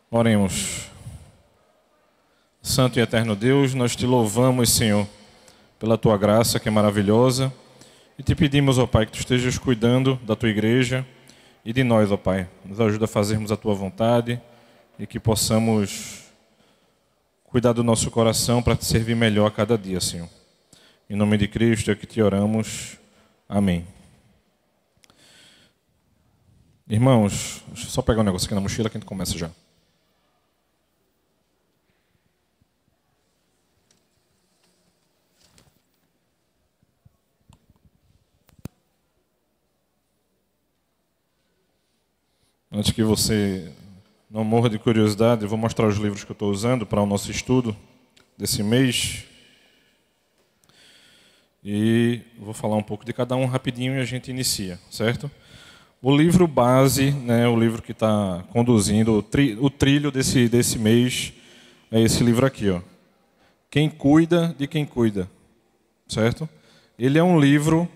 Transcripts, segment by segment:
Oremos. Santo e eterno Deus, nós te louvamos, Senhor, pela tua graça que é maravilhosa, e te pedimos, ó Pai, que tu estejas cuidando da tua igreja e de nós, ó Pai. Nos ajuda a fazermos a tua vontade e que possamos cuidar do nosso coração para te servir melhor a cada dia, Senhor. Em nome de Cristo é que te oramos. Amém. Irmãos, deixa eu só pegar um negócio aqui na mochila que a gente começa já. Antes que você não morra de curiosidade, eu vou mostrar os livros que eu estou usando para o nosso estudo desse mês. E vou falar um pouco de cada um rapidinho e a gente inicia, certo? O livro base, o livro que está conduzindo o trilho desse mês é esse livro aqui, ó. Quem cuida de quem cuida, certo? Ele é um livro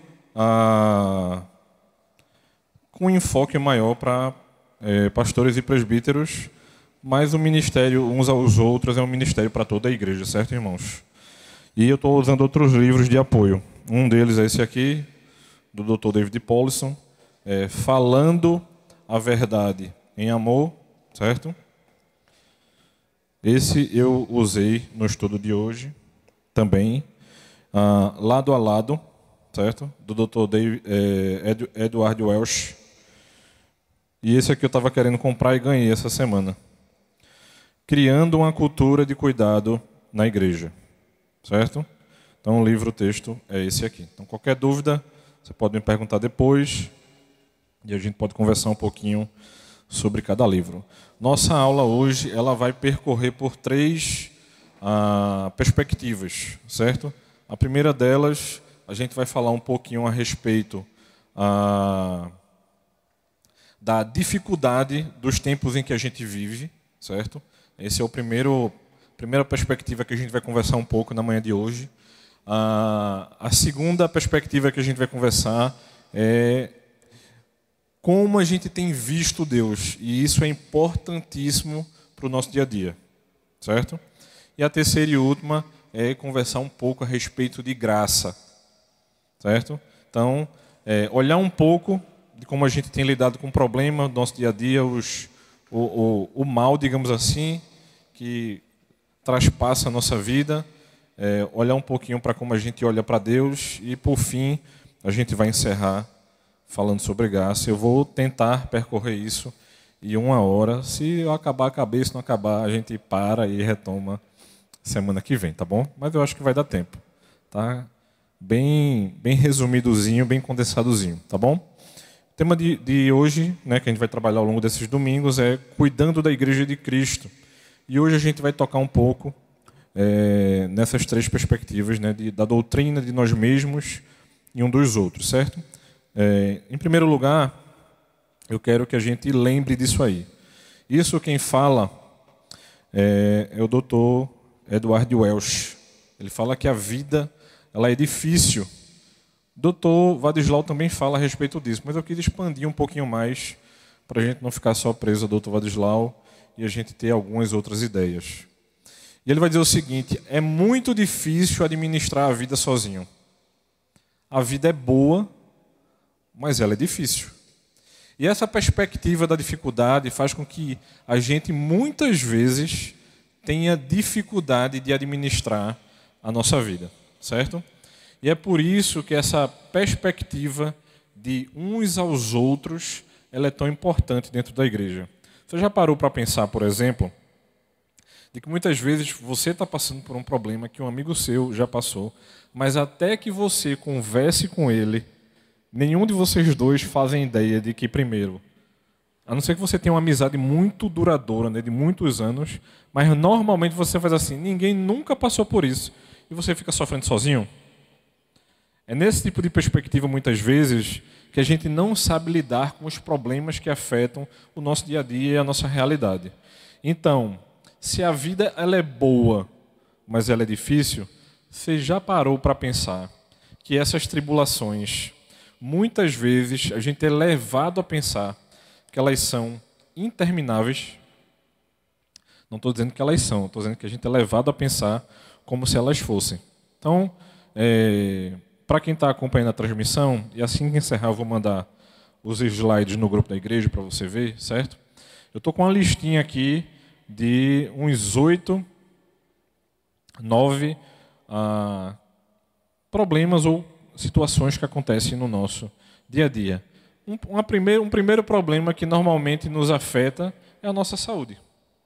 com um enfoque maior para pastores e presbíteros, mas o ministério uns aos outros é um ministério para toda a igreja, certo, irmãos? E eu estou usando outros livros de apoio. Um deles é esse aqui, do Dr. David Powlison, Falando a Verdade em Amor, certo? Esse eu usei no estudo de hoje também, Lado a Lado, certo? Do Dr. Edward Welch. E esse aqui eu estava querendo comprar e ganhei essa semana. Criando uma cultura de cuidado na igreja. Certo? Então o livro-texto é esse aqui. Então qualquer dúvida, você pode me perguntar depois e a gente pode conversar um pouquinho sobre cada livro. Nossa aula hoje ela vai percorrer por três perspectivas, certo? A primeira delas, a gente vai falar um pouquinho a respeito da dificuldade dos tempos em que a gente vive, certo? Esse é primeira perspectiva que a gente vai conversar um pouco na manhã de hoje. A segunda perspectiva que a gente vai conversar é como a gente tem visto Deus, e isso é importantíssimo para o nosso dia a dia, certo? E a terceira e última é conversar um pouco a respeito de graça, certo? Então, olhar um pouco de como a gente tem lidado com o problema do nosso dia a dia, o mal, digamos assim, que traspassa a nossa vida, olhar um pouquinho para como a gente olha para Deus e, por fim, a gente vai encerrar falando sobre graça. Eu vou tentar percorrer isso em 1 hora. Se eu acabar, acabei. Se não acabar, a gente para e retoma semana que vem, tá bom? Mas eu acho que vai dar tempo, tá? Bem resumidozinho, bem condensadozinho, tá bom? O tema de hoje, que a gente vai trabalhar ao longo desses domingos, é cuidando da Igreja de Cristo. E hoje a gente vai tocar um pouco nessas três perspectivas, da doutrina de nós mesmos e um dos outros, certo? Em primeiro lugar, eu quero que a gente lembre disso aí. Isso quem fala é o Dr. Edward Welch. Ele fala que a vida ela é difícil. Dr. Vadislau também fala a respeito disso, mas eu queria expandir um pouquinho mais para a gente não ficar só preso ao Dr. Vadislau e a gente ter algumas outras ideias. E ele vai dizer o seguinte: é muito difícil administrar a vida sozinho. A vida é boa, mas ela é difícil. E essa perspectiva da dificuldade faz com que a gente muitas vezes tenha dificuldade de administrar a nossa vida, certo? E é por isso que essa perspectiva de uns aos outros ela é tão importante dentro da igreja. Você já parou para pensar, por exemplo, de que muitas vezes você está passando por um problema que um amigo seu já passou, mas até que você converse com ele, nenhum de vocês dois fazem ideia de que, primeiro, a não ser que você tenha uma amizade muito duradoura, de muitos anos, mas normalmente você faz assim, ninguém nunca passou por isso, e você fica sofrendo sozinho. É nesse tipo de perspectiva, muitas vezes, que a gente não sabe lidar com os problemas que afetam o nosso dia a dia e a nossa realidade. Então, se a vida ela é boa, mas ela é difícil, você já parou para pensar que essas tribulações, muitas vezes, a gente é levado a pensar que elas são intermináveis? Não estou dizendo que elas são, estou dizendo que a gente é levado a pensar como se elas fossem. Então, para quem está acompanhando a transmissão, e assim que encerrar eu vou mandar os slides no grupo da igreja para você ver, certo? Eu estou com uma listinha aqui de uns 8, 9 problemas ou situações que acontecem no nosso dia a dia. Um primeiro problema que normalmente nos afeta é a nossa saúde.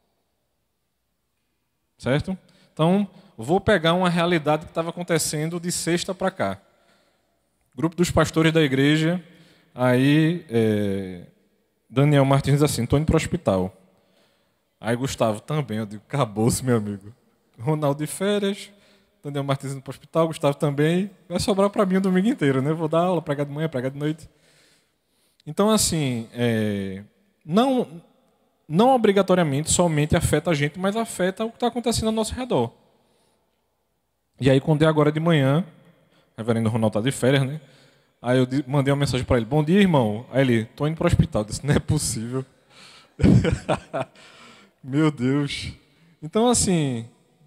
Certo? Então, vou pegar uma realidade que estava acontecendo de sexta para cá. Grupo dos pastores da igreja, aí Daniel Martins diz assim, estou indo para o hospital. Aí Gustavo também, eu digo, acabou-se, meu amigo. Ronaldo de férias, Daniel Martins indo para o hospital, Gustavo também. Vai sobrar para mim o domingo inteiro, né? Vou dar aula, pregar de manhã, pregar de noite. Então, assim, não obrigatoriamente somente afeta a gente, mas afeta o que está acontecendo ao nosso redor. E aí, quando é agora de manhã, o reverendo Ronaldo está de férias, né? Aí eu mandei uma mensagem para ele, bom dia, irmão. Aí ele, estou indo para o hospital. Eu disse, não é possível. Meu Deus. Então, assim,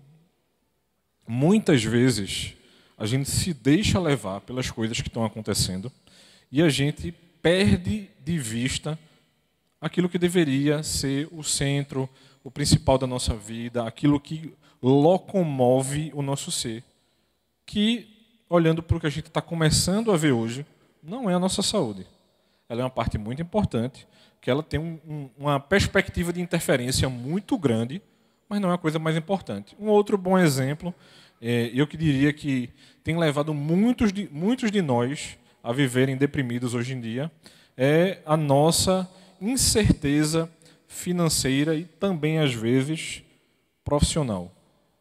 muitas vezes a gente se deixa levar pelas coisas que estão acontecendo e a gente perde de vista aquilo que deveria ser o centro, o principal da nossa vida, aquilo que locomove o nosso ser. Que, olhando para o que a gente está começando a ver hoje, não é a nossa saúde. Ela é uma parte muito importante, que ela tem uma perspectiva de interferência muito grande, mas não é a coisa mais importante. Um outro bom exemplo, eu que diria que tem levado muitos de nós a viverem deprimidos hoje em dia, é a nossa incerteza financeira e também, às vezes, profissional.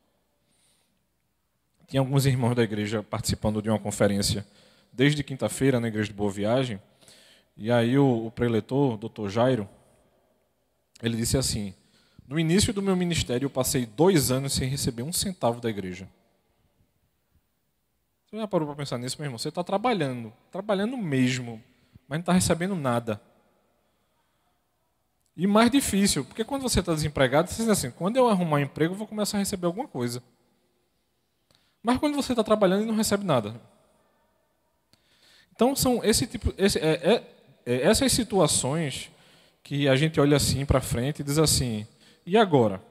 Tinha alguns irmãos da igreja participando de uma conferência desde quinta-feira na Igreja de Boa Viagem, e aí o preletor, Dr. Jairo, ele disse assim, no início do meu ministério eu passei 2 anos sem receber um centavo da igreja. Você já parou para pensar nisso, meu irmão? Você está trabalhando mesmo, mas não está recebendo nada. E mais difícil, porque quando você está desempregado, você diz assim, quando eu arrumar um emprego, eu vou começar a receber alguma coisa. Mas quando você está trabalhando e não recebe nada. Então, são essas situações que a gente olha assim para frente e diz assim, e agora?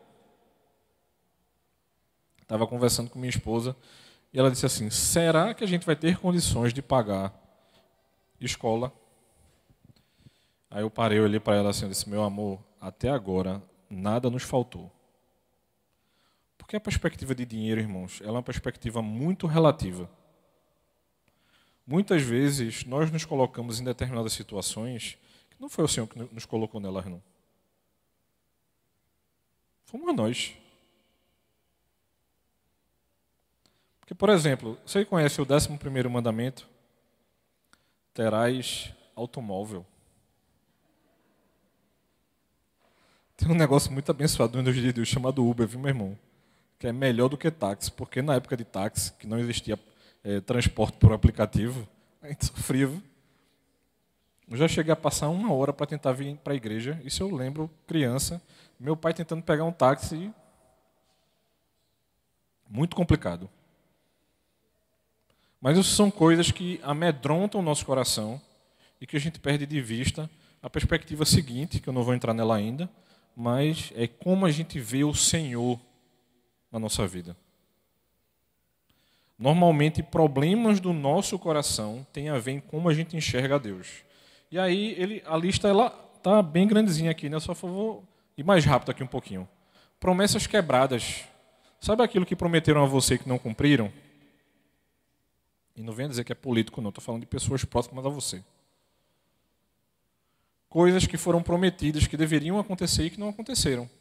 Estava conversando com minha esposa e ela disse assim, será que a gente vai ter condições de pagar escola? Aí eu parei, olhei para ela assim, eu disse, meu amor, até agora nada nos faltou. Porque a perspectiva de dinheiro, irmãos, ela é uma perspectiva muito relativa. Muitas vezes nós nos colocamos em determinadas situações que não foi o Senhor que nos colocou nelas, não. Fomos nós. Porque, por exemplo, você conhece o 11º mandamento? Terás automóvel. Tem um negócio muito abençoado nos dias de Deus chamado Uber, viu, meu irmão? Que é melhor do que táxi, porque na época de táxi, que não existia transporte por aplicativo, a gente sofria. Viu? Eu já cheguei a passar 1 hora para tentar vir para a igreja, isso eu lembro, criança, meu pai tentando pegar um táxi, muito complicado. Mas isso são coisas que amedrontam o nosso coração e que a gente perde de vista a perspectiva seguinte, que eu não vou entrar nela ainda, mas é como a gente vê o Senhor na nossa vida. Normalmente, problemas do nosso coração têm a ver em como a gente enxerga a Deus. E aí, a lista está bem grandezinha aqui, né? Só vou ir mais rápido aqui um pouquinho. Promessas quebradas. Sabe aquilo que prometeram a você que não cumpriram? E não venha dizer que é político, não. Estou falando de pessoas próximas a você. Coisas que foram prometidas, que deveriam acontecer e que não aconteceram.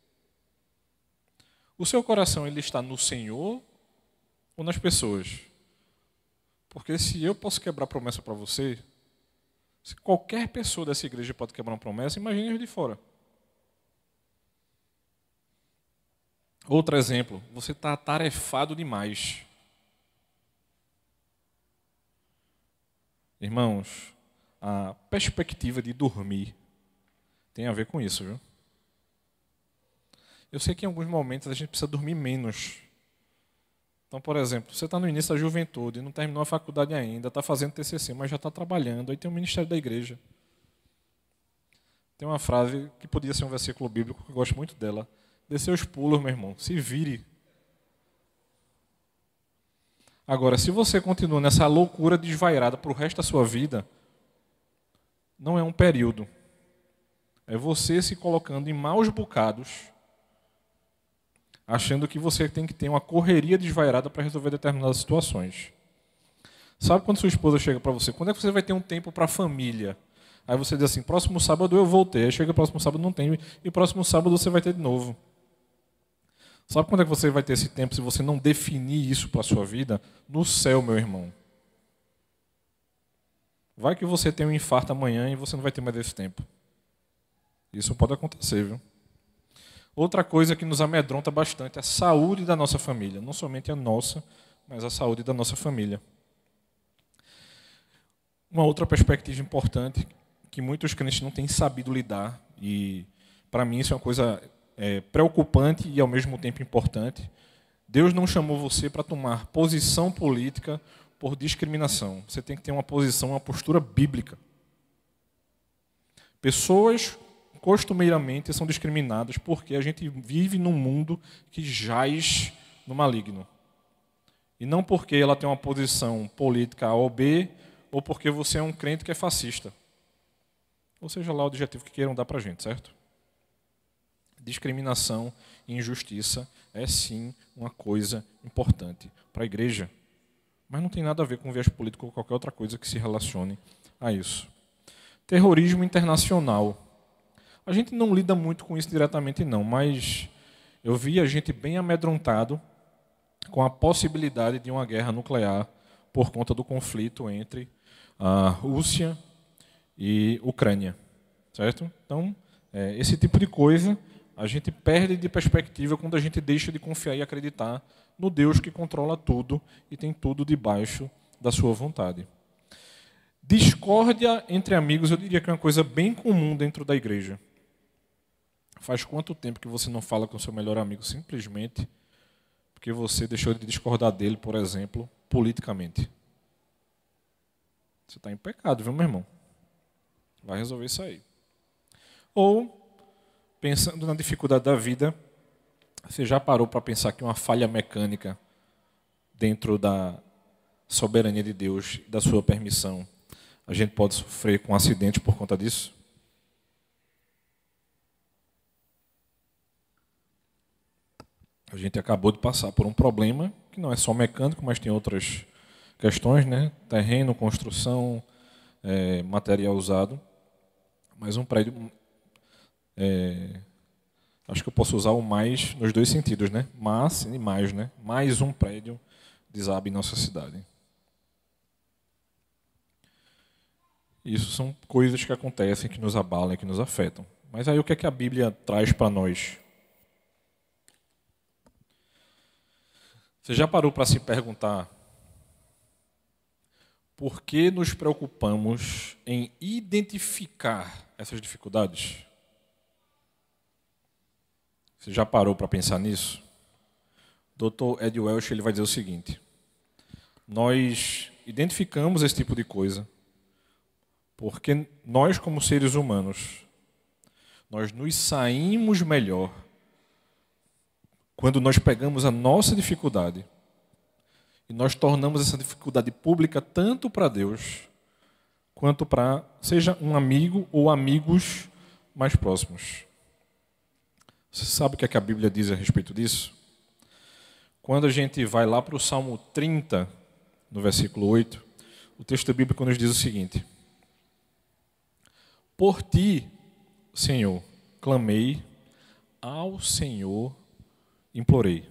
O seu coração ele está no Senhor ou nas pessoas? Porque se eu posso quebrar promessa para você, se qualquer pessoa dessa igreja pode quebrar uma promessa, imagine os de fora. Outro exemplo, você está atarefado demais. Irmãos, a perspectiva de dormir tem a ver com isso, viu? Eu sei que em alguns momentos a gente precisa dormir menos. Então, por exemplo, você está no início da juventude, não terminou a faculdade ainda, está fazendo TCC, mas já está trabalhando, aí tem o ministério da igreja. Tem uma frase que podia ser um versículo bíblico, que eu gosto muito dela. Dê seus pulos, meu irmão, se vire. Agora, se você continua nessa loucura desvairada para o resto da sua vida, não é um período. É você se colocando em maus bocados, achando que você tem que ter uma correria desvairada para resolver determinadas situações. Sabe quando sua esposa chega para você? Quando é que você vai ter um tempo para a família? Aí você diz assim, próximo sábado eu voltei. Aí chega próximo sábado não tem. E próximo sábado você vai ter de novo. Sabe quando é que você vai ter esse tempo se você não definir isso para a sua vida? No céu, meu irmão. Vai que você tem um infarto amanhã e você não vai ter mais esse tempo. Isso pode acontecer, viu? Outra coisa que nos amedronta bastante é a saúde da nossa família. Não somente a nossa, mas a saúde da nossa família. Uma outra perspectiva importante que muitos crentes não têm sabido lidar, e para mim isso é uma coisa preocupante e ao mesmo tempo importante. Deus não chamou você para tomar posição política por discriminação. Você tem que ter uma posição, uma postura bíblica. Pessoas costumeiramente são discriminadas porque a gente vive num mundo que jaz no maligno. E não porque ela tem uma posição política A ou B, ou porque você é um crente que é fascista. Ou seja lá o adjetivo que queiram dar para a gente, certo? Discriminação e injustiça é sim uma coisa importante para a igreja. Mas não tem nada a ver com viés político ou qualquer outra coisa que se relacione a isso. Terrorismo internacional. A gente não lida muito com isso diretamente não, mas eu vi a gente bem amedrontado com a possibilidade de uma guerra nuclear por conta do conflito entre a Rússia e Ucrânia, certo? Então, esse tipo de coisa a gente perde de perspectiva quando a gente deixa de confiar e acreditar no Deus que controla tudo e tem tudo debaixo da sua vontade. Discórdia entre amigos, eu diria que é uma coisa bem comum dentro da igreja. Faz quanto tempo que você não fala com seu melhor amigo simplesmente porque você deixou de discordar dele, por exemplo, politicamente? Você está em pecado, viu, meu irmão? Vai resolver isso aí. Ou, pensando na dificuldade da vida, você já parou para pensar que uma falha mecânica dentro da soberania de Deus, da sua permissão, a gente pode sofrer com um acidente por conta disso? A gente acabou de passar por um problema que não é só mecânico, mas tem outras questões, né? Terreno, construção, material usado. Mas um prédio, acho que eu posso usar o mais nos dois sentidos, né? Mas e mais, né? Mais um prédio desaba em nossa cidade. Isso são coisas que acontecem, que nos abalam, que nos afetam. Mas aí o que é que a Bíblia traz para nós? Você já parou para se perguntar por que nos preocupamos em identificar essas dificuldades? Você já parou para pensar nisso? O Dr. Ed Welch ele vai dizer o seguinte: nós identificamos esse tipo de coisa porque nós, como seres humanos, nós nos saímos melhor quando nós pegamos a nossa dificuldade e nós tornamos essa dificuldade pública tanto para Deus quanto para, seja um amigo ou amigos mais próximos. Você sabe o que é que a Bíblia diz a respeito disso? Quando a gente vai lá para o Salmo 30, no versículo 8, o texto bíblico nos diz o seguinte: por ti, Senhor, clamei, ao Senhor implorei.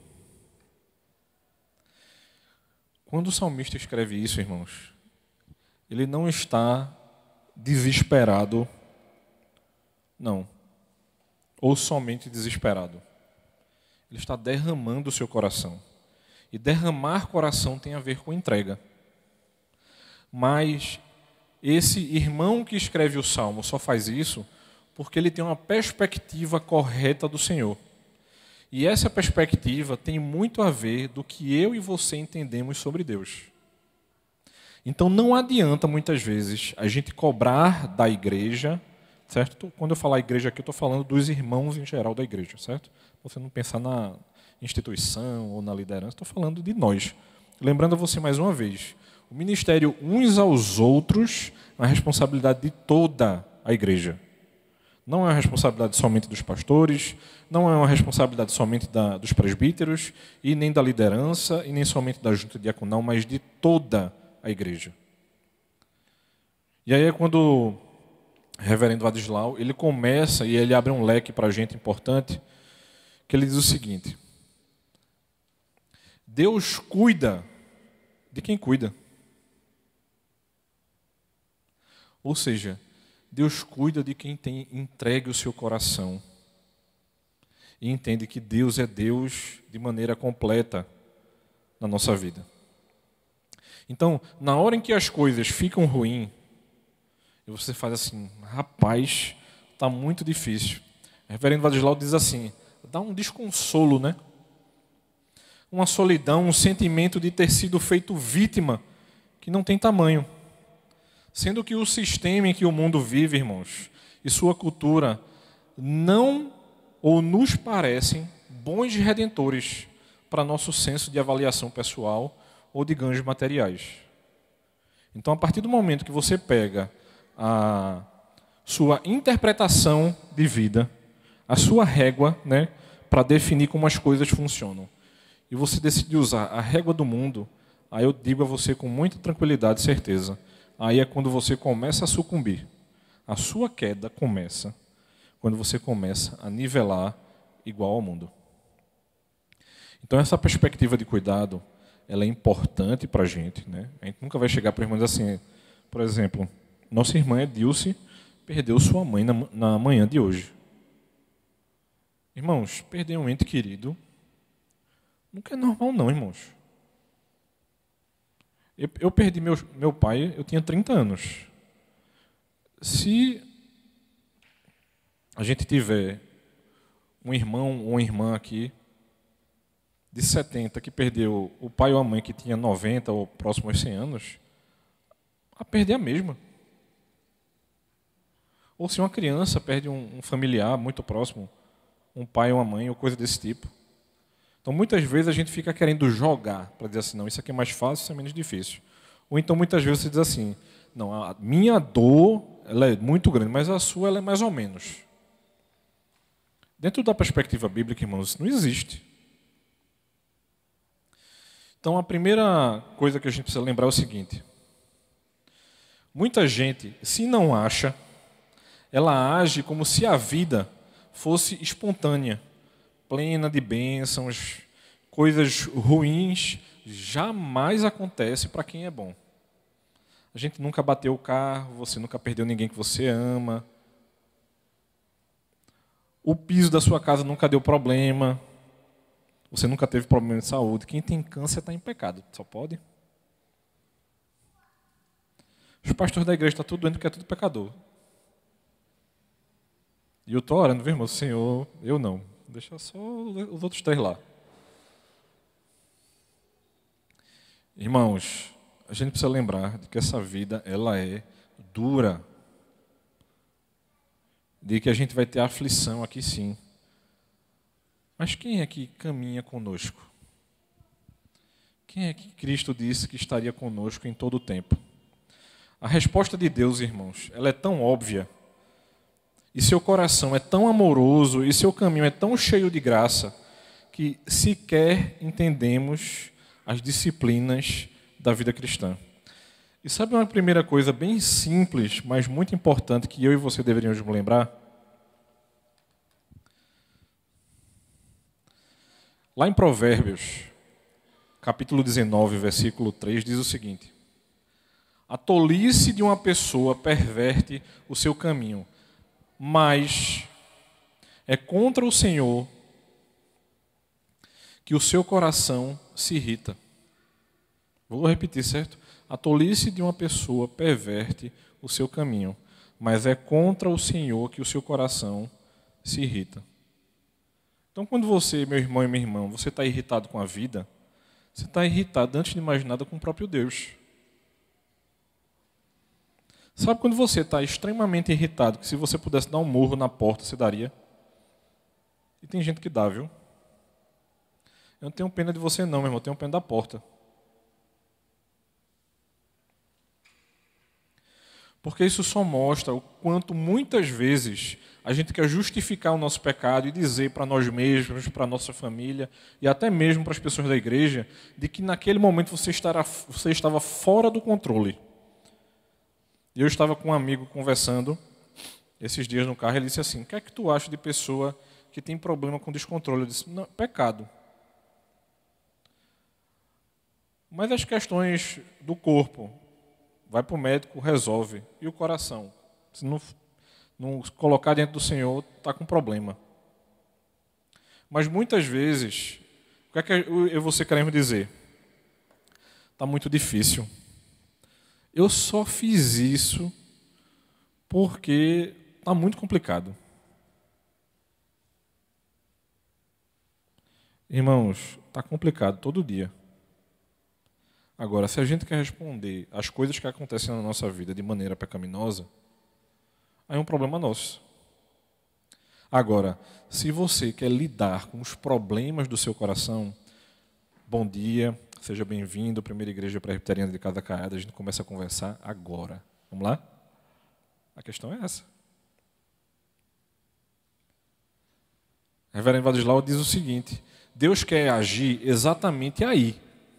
Quando o salmista escreve isso, irmãos, ele não está desesperado, não, ou somente desesperado. Ele está derramando o seu coração. E derramar coração tem a ver com entrega. Mas esse irmão que escreve o Salmo só faz isso porque ele tem uma perspectiva correta do Senhor. E essa perspectiva tem muito a ver do que eu e você entendemos sobre Deus. Então não adianta muitas vezes a gente cobrar da igreja, certo? Quando eu falar igreja aqui, eu estou falando dos irmãos em geral da igreja, certo? Você não pensar na instituição ou na liderança, estou falando de nós. Lembrando a você mais uma vez, o ministério uns aos outros é uma responsabilidade de toda a igreja. Não é uma responsabilidade somente dos pastores, não é uma responsabilidade somente dos presbíteros, e nem da liderança, e nem somente da junta diaconal, mas de toda a igreja. E aí é quando o reverendo Vadislau, ele começa e ele abre um leque para a gente importante, que ele diz o seguinte: Deus cuida de quem cuida. Ou seja, Deus cuida de quem tem entregue o seu coração e entende que Deus é Deus de maneira completa na nossa vida. Então, na hora em que as coisas ficam ruins, e você faz assim, rapaz, está muito difícil. O reverendo Vadislau diz assim, dá um desconsolo, né? Uma solidão, um sentimento de ter sido feito vítima que não tem tamanho. Sendo que o sistema em que o mundo vive, irmãos, e sua cultura não ou nos parecem bons redentores para nosso senso de avaliação pessoal ou de ganhos materiais. Então, a partir do momento que você pega a sua interpretação de vida, a sua régua, né, para definir como as coisas funcionam, e você decide usar a régua do mundo, aí eu digo a você com muita tranquilidade e certeza, aí é quando você começa a sucumbir. A sua queda começa quando você começa a nivelar igual ao mundo. Então essa perspectiva de cuidado, ela é importante para a gente, né? A gente nunca vai chegar para a irmã e dizer assim, por exemplo, nossa irmã Edilce perdeu sua mãe na manhã de hoje. Irmãos, perder um ente querido nunca é normal não, irmãos. Eu perdi meu pai, eu tinha 30 anos. Se a gente tiver um irmão ou uma irmã aqui de 70 que perdeu o pai ou a mãe que tinha 90 ou próximo aos 100 anos, a perder a mesma. Ou se uma criança perde um familiar muito próximo, um pai ou uma mãe ou coisa desse tipo. Então, muitas vezes a gente fica querendo jogar para dizer assim, não, isso aqui é mais fácil, isso é menos difícil. Ou então, muitas vezes você diz assim, não, a minha dor ela é muito grande, mas a sua ela é mais ou menos. Dentro da perspectiva bíblica, irmãos, isso não existe. Então, a primeira coisa que a gente precisa lembrar é o seguinte. Muita gente, se não acha, ela age como se a vida fosse espontânea, plena de bênçãos, coisas ruins jamais acontece para quem é bom. A gente nunca bateu o carro, você nunca perdeu ninguém que você ama. O piso da sua casa nunca deu problema. Você nunca teve problema de saúde. Quem tem câncer está em pecado, só pode. Os pastores da igreja estão tudo doendo porque é tudo pecador. E eu estou orando, viu, irmão? Senhor, eu não. Deixa só os outros três lá. Irmãos, a gente precisa lembrar de que essa vida ela é dura. De que a gente vai ter aflição aqui sim. Mas quem é que caminha conosco? Quem é que Cristo disse que estaria conosco em todo o tempo? A resposta de Deus, irmãos, ela é tão óbvia. E seu coração é tão amoroso, e seu caminho é tão cheio de graça, que sequer entendemos as disciplinas da vida cristã. E sabe uma primeira coisa bem simples, mas muito importante, que eu e você deveríamos lembrar? Lá em Provérbios, capítulo 19, versículo 3, diz o seguinte: a tolice de uma pessoa perverte o seu caminho, mas é contra o Senhor que o seu coração se irrita. Vou repetir, certo? A tolice de uma pessoa perverte o seu caminho, mas é contra o Senhor que o seu coração se irrita. Então, quando você, meu irmão e minha irmã, você está irritado com a vida, você está irritado, antes de mais nada, com o próprio Deus. Sabe quando você está extremamente irritado, que se você pudesse dar um murro na porta, você daria? E tem gente que dá, viu? Eu não tenho pena de você não, meu irmão, eu tenho pena da porta. Porque isso só mostra o quanto muitas vezes a gente quer justificar o nosso pecado e dizer para nós mesmos, para a nossa família e até mesmo para as pessoas da igreja, de que naquele momento você estava fora do controle. E eu estava com um amigo conversando esses dias no carro, ele disse assim: o que é que tu acha de pessoa que tem problema com descontrole? Eu disse: não, pecado. Mas as questões do corpo, vai para o médico, resolve. E o coração? Se não colocar diante do Senhor, está com problema. Mas muitas vezes, o que é que eu e você queremos dizer? Está muito difícil. Eu só fiz isso porque está muito complicado. Irmãos, está complicado todo dia. Agora, se a gente quer responder às coisas que acontecem na nossa vida de maneira pecaminosa, aí é um problema nosso. Agora, se você quer lidar com os problemas do seu coração, bom dia, seja bem-vindo à Primeira Igreja Presbiteriana de Casa Caiada. A gente começa a conversar agora. Vamos lá? A questão é essa. O reverendo Vadislau diz o seguinte: Deus quer agir exatamente aí,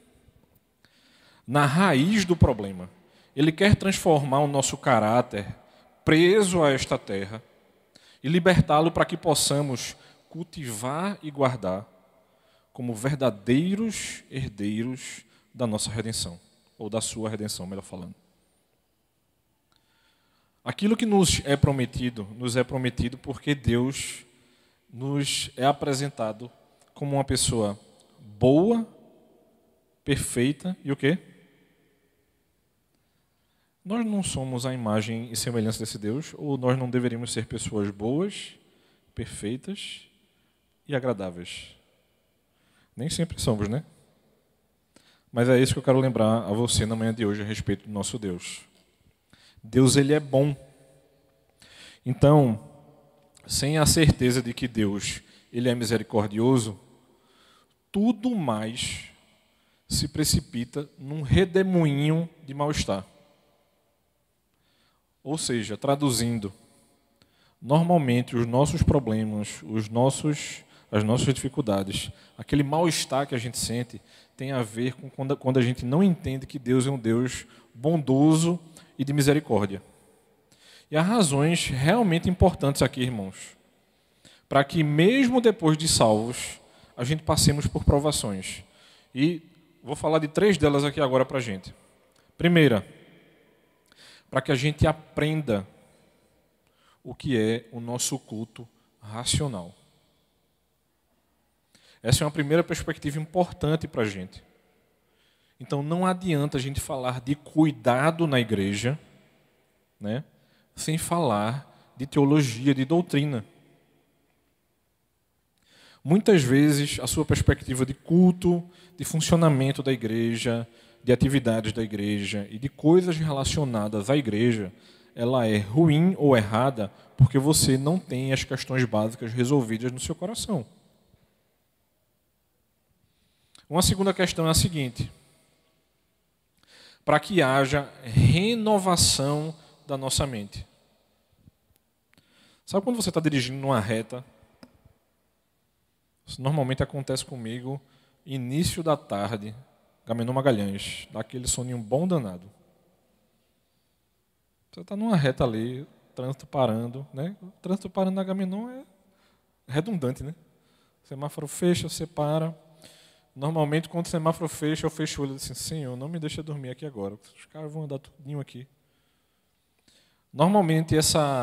na raiz do problema. Ele quer transformar o nosso caráter preso a esta terra e libertá-lo para que possamos cultivar e guardar como verdadeiros herdeiros da nossa redenção, ou da sua redenção, melhor falando. Aquilo que nos é prometido porque Deus nos é apresentado como uma pessoa boa, perfeita e o quê? Nós não somos a imagem e semelhança desse Deus, ou nós não deveríamos ser pessoas boas, perfeitas e agradáveis? Nem sempre somos, né? Mas é isso que eu quero lembrar a você na manhã de hoje a respeito do nosso Deus. Deus, ele é bom. Então, sem a certeza de que Deus, ele é misericordioso, tudo mais se precipita num redemoinho de mal-estar. Ou seja, traduzindo, normalmente os nossos problemas, as nossas dificuldades, aquele mal-estar que a gente sente, tem a ver com quando a gente não entende que Deus é um Deus bondoso e de misericórdia. E há razões realmente importantes aqui, irmãos, para que mesmo depois de salvos, a gente passemos por provações. E vou falar de 3 delas aqui agora para a gente. Primeira, para que a gente aprenda o que é o nosso culto racional. Essa é uma primeira perspectiva importante para a gente. Então, não adianta a gente falar de cuidado na igreja, né, sem falar de teologia, de doutrina. Muitas vezes, a sua perspectiva de culto, de funcionamento da igreja, de atividades da igreja e de coisas relacionadas à igreja, ela é ruim ou errada porque você não tem as questões básicas resolvidas no seu coração. Uma segunda questão é a seguinte: para que haja renovação da nossa mente. Sabe quando você está dirigindo numa reta? Isso normalmente acontece comigo início da tarde, Agamenon Magalhães, dá aquele soninho bom danado. Você está numa reta ali, trânsito parando, né? O trânsito parando na Agamenon é redundante, né? O semáforo fecha, você para. Normalmente, quando o semáforo fecha, eu fecho o olho e digo assim: Senhor, não me deixa dormir aqui agora. Os caras vão andar tudinho aqui. Normalmente,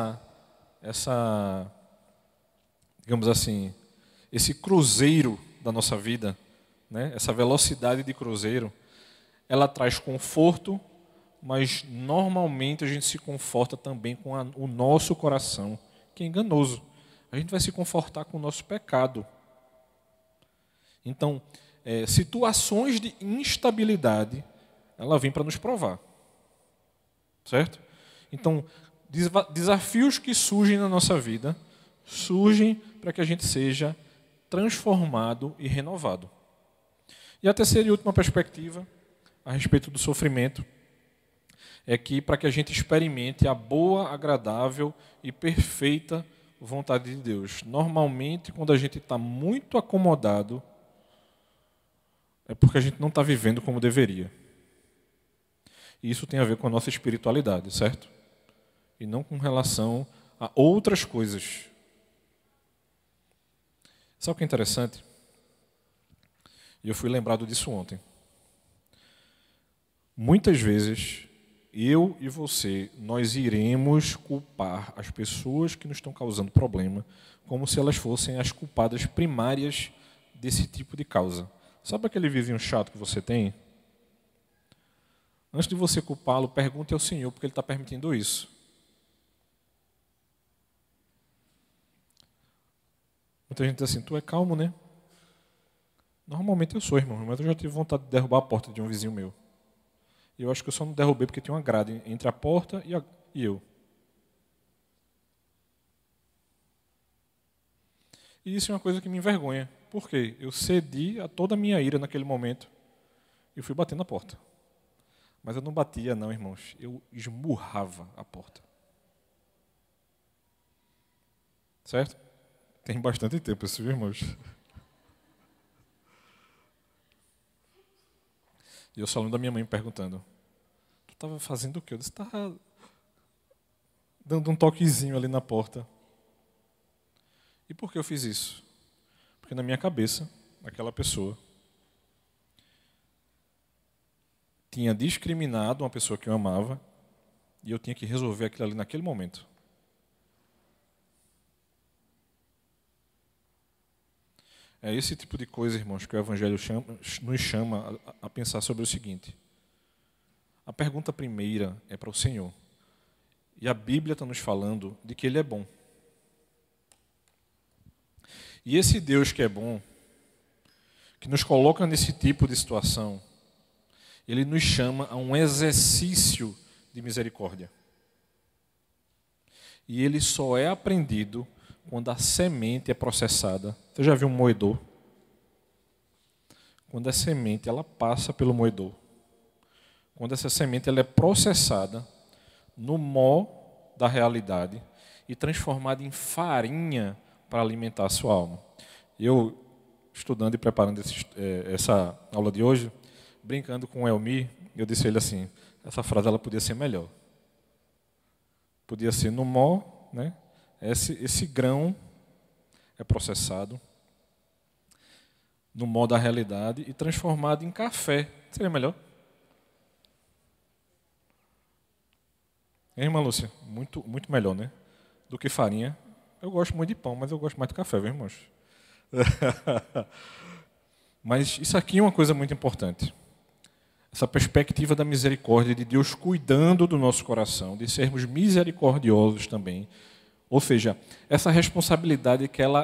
digamos assim, esse cruzeiro da nossa vida, né, essa velocidade de cruzeiro, ela traz conforto, mas normalmente a gente se conforta também com o nosso coração, que é enganoso. A gente vai se confortar com o nosso pecado. Então, situações de instabilidade, ela vem para nos provar. Certo? Então, desafios que surgem na nossa vida, surgem para que a gente seja transformado e renovado. E a terceira e última perspectiva, a respeito do sofrimento, é que para que a gente experimente a boa, agradável e perfeita vontade de Deus. Normalmente, quando a gente está muito acomodado, é porque a gente não está vivendo como deveria. E isso tem a ver com a nossa espiritualidade, certo? E não com relação a outras coisas. Sabe o que é interessante? E eu fui lembrado disso ontem. Muitas vezes, eu e você, nós iremos culpar as pessoas que nos estão causando problema como se elas fossem as culpadas primárias desse tipo de causa. Sabe aquele vizinho chato que você tem? Antes de você culpá-lo, pergunte ao Senhor porque Ele está permitindo isso. Muita gente diz assim, tu é calmo, né? Normalmente eu sou, irmão, mas eu já tive vontade de derrubar a porta de um vizinho meu. E eu acho que eu só não derrubei porque tinha uma grade entre a porta e eu. E isso é uma coisa que me envergonha. Por quê? Eu cedi a toda a minha ira naquele momento e fui bater na porta. Mas eu não batia, não, irmãos. Eu esmurrava a porta. Certo? Tem bastante tempo isso, viu, irmãos? E eu só lembro da minha mãe me perguntando, tu estava fazendo o quê? Eu disse, estava dando um toquezinho ali na porta. E por que eu fiz isso? Porque na minha cabeça, aquela pessoa tinha discriminado uma pessoa que eu amava e eu tinha que resolver aquilo ali naquele momento. É esse tipo de coisa, irmãos, que o Evangelho nos chama a pensar sobre o seguinte. A pergunta primeira é para o Senhor. E a Bíblia está nos falando de que Ele é bom. E esse Deus que é bom, que nos coloca nesse tipo de situação, Ele nos chama a um exercício de misericórdia. E ele só é aprendido quando a semente é processada. Você já viu um moedor? Quando a semente ela passa pelo moedor. Quando essa semente ela é processada no mó da realidade e transformada em farinha para alimentar a sua alma. Eu, estudando e preparando essa aula de hoje, brincando com o Elmi, eu disse a ele assim, essa frase ela podia ser melhor. Podia ser no mó, né? Esse grão é processado no mó da realidade e transformado em café. Seria melhor? Hein, irmã Lúcia? Muito, muito melhor, né? Do que farinha. Eu gosto muito de pão, mas eu gosto mais de café, viu, irmãos? Mas isso aqui é uma coisa muito importante. Essa perspectiva da misericórdia, de Deus cuidando do nosso coração, de sermos misericordiosos também. Ou seja, essa responsabilidade que ela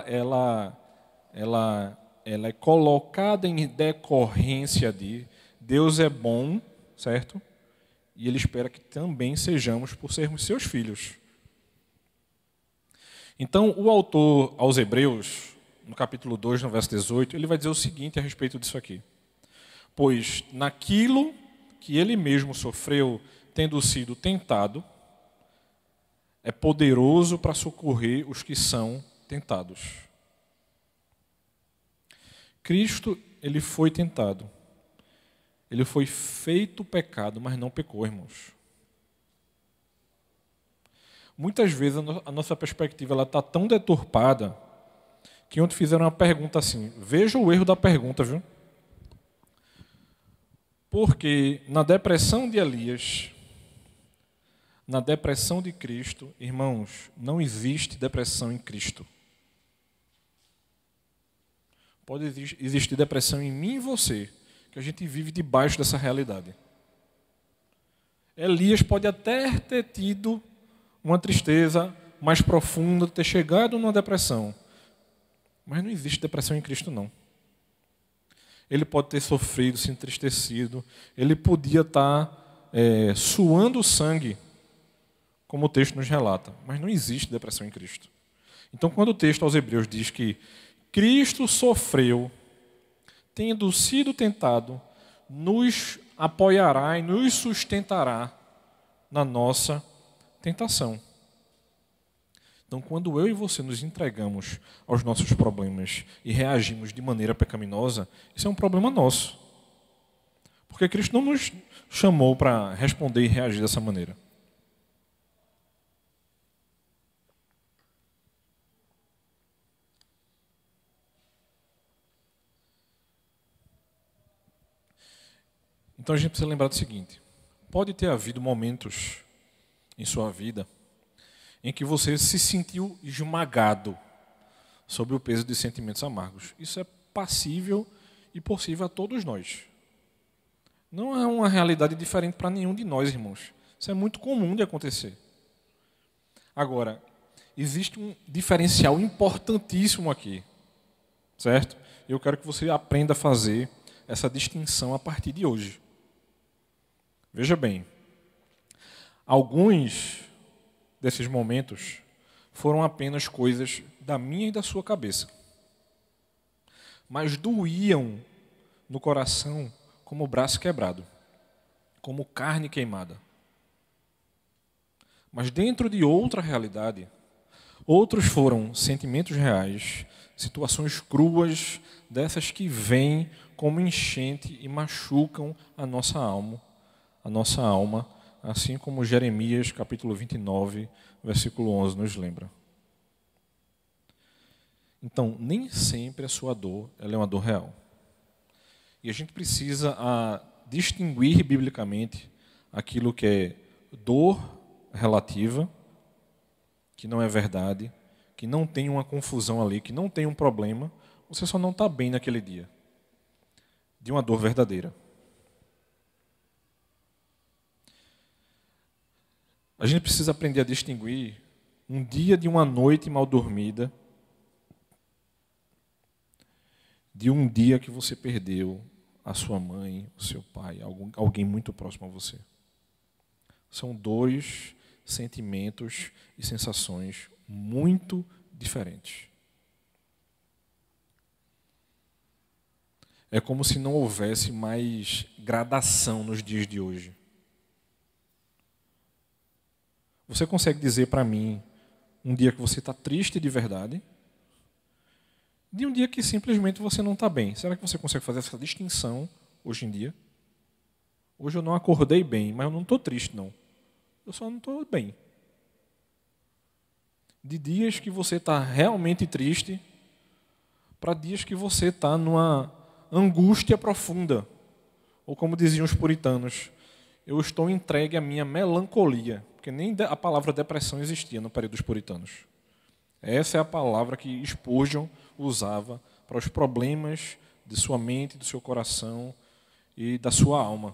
é colocada em decorrência de Deus é bom, certo? E Ele espera que também sejamos por sermos seus filhos. Então, o autor aos Hebreus, no capítulo 2, no verso 18, ele vai dizer o seguinte a respeito disso aqui. Pois naquilo que ele mesmo sofreu, tendo sido tentado, é poderoso para socorrer os que são tentados. Cristo, ele foi tentado. Ele foi feito pecado, mas não pecou, irmãos. Muitas vezes a nossa perspectiva está tão deturpada que ontem fizeram uma pergunta assim. Veja o erro da pergunta, viu? Porque na depressão de Elias, na depressão de Cristo, irmãos, não existe depressão em Cristo. Pode existir depressão em mim e você, que a gente vive debaixo dessa realidade. Elias pode até ter tido uma tristeza mais profunda, ter chegado numa depressão. Mas não existe depressão em Cristo, não. Ele pode ter sofrido, se entristecido. Ele podia estar suando sangue, como o texto nos relata. Mas não existe depressão em Cristo. Então, quando o texto aos Hebreus diz que Cristo sofreu, tendo sido tentado, nos apoiará e nos sustentará na nossa tentação. Então, quando eu e você nos entregamos aos nossos problemas e reagimos de maneira pecaminosa, isso é um problema nosso. Porque Cristo não nos chamou para responder e reagir dessa maneira. Então a gente precisa lembrar do seguinte: pode ter havido momentos em sua vida em que você se sentiu esmagado sob o peso de sentimentos amargos. Isso é passível e possível a todos nós. Não é uma realidade diferente para nenhum de nós, irmãos. Isso é muito comum de acontecer. Agora, existe um diferencial importantíssimo aqui, certo? Eu quero que você aprenda a fazer essa distinção a partir de hoje. Veja bem, alguns desses momentos foram apenas coisas da minha e da sua cabeça, mas doíam no coração como o braço quebrado, como carne queimada. Mas dentro de outra realidade, outros foram sentimentos reais, situações cruas, dessas que vêm como enchente e machucam a nossa alma, assim como Jeremias, capítulo 29, versículo 11, nos lembra. Então, nem sempre a sua dor ela é uma dor real. E a gente precisa distinguir biblicamente aquilo que é dor relativa, que não é verdade, que não tem uma confusão ali, que não tem um problema, você só não está bem naquele dia, de uma dor verdadeira. A gente precisa aprender a distinguir um dia de uma noite mal dormida de um dia que você perdeu a sua mãe, o seu pai, alguém muito próximo a você. São dois sentimentos e sensações muito diferentes. É como se não houvesse mais gradação nos dias de hoje. Você consegue dizer para mim um dia que você está triste de verdade, de um dia que simplesmente você não está bem? Será que você consegue fazer essa distinção hoje em dia? Hoje eu não acordei bem, mas eu não estou triste, não. Eu só não estou bem. De dias que você está realmente triste, para dias que você está numa angústia profunda. Ou como diziam os puritanos, eu estou entregue à minha melancolia. Porque nem a palavra depressão existia no período dos puritanos. Essa é a palavra que Spurgeon usava para os problemas de sua mente, do seu coração e da sua alma.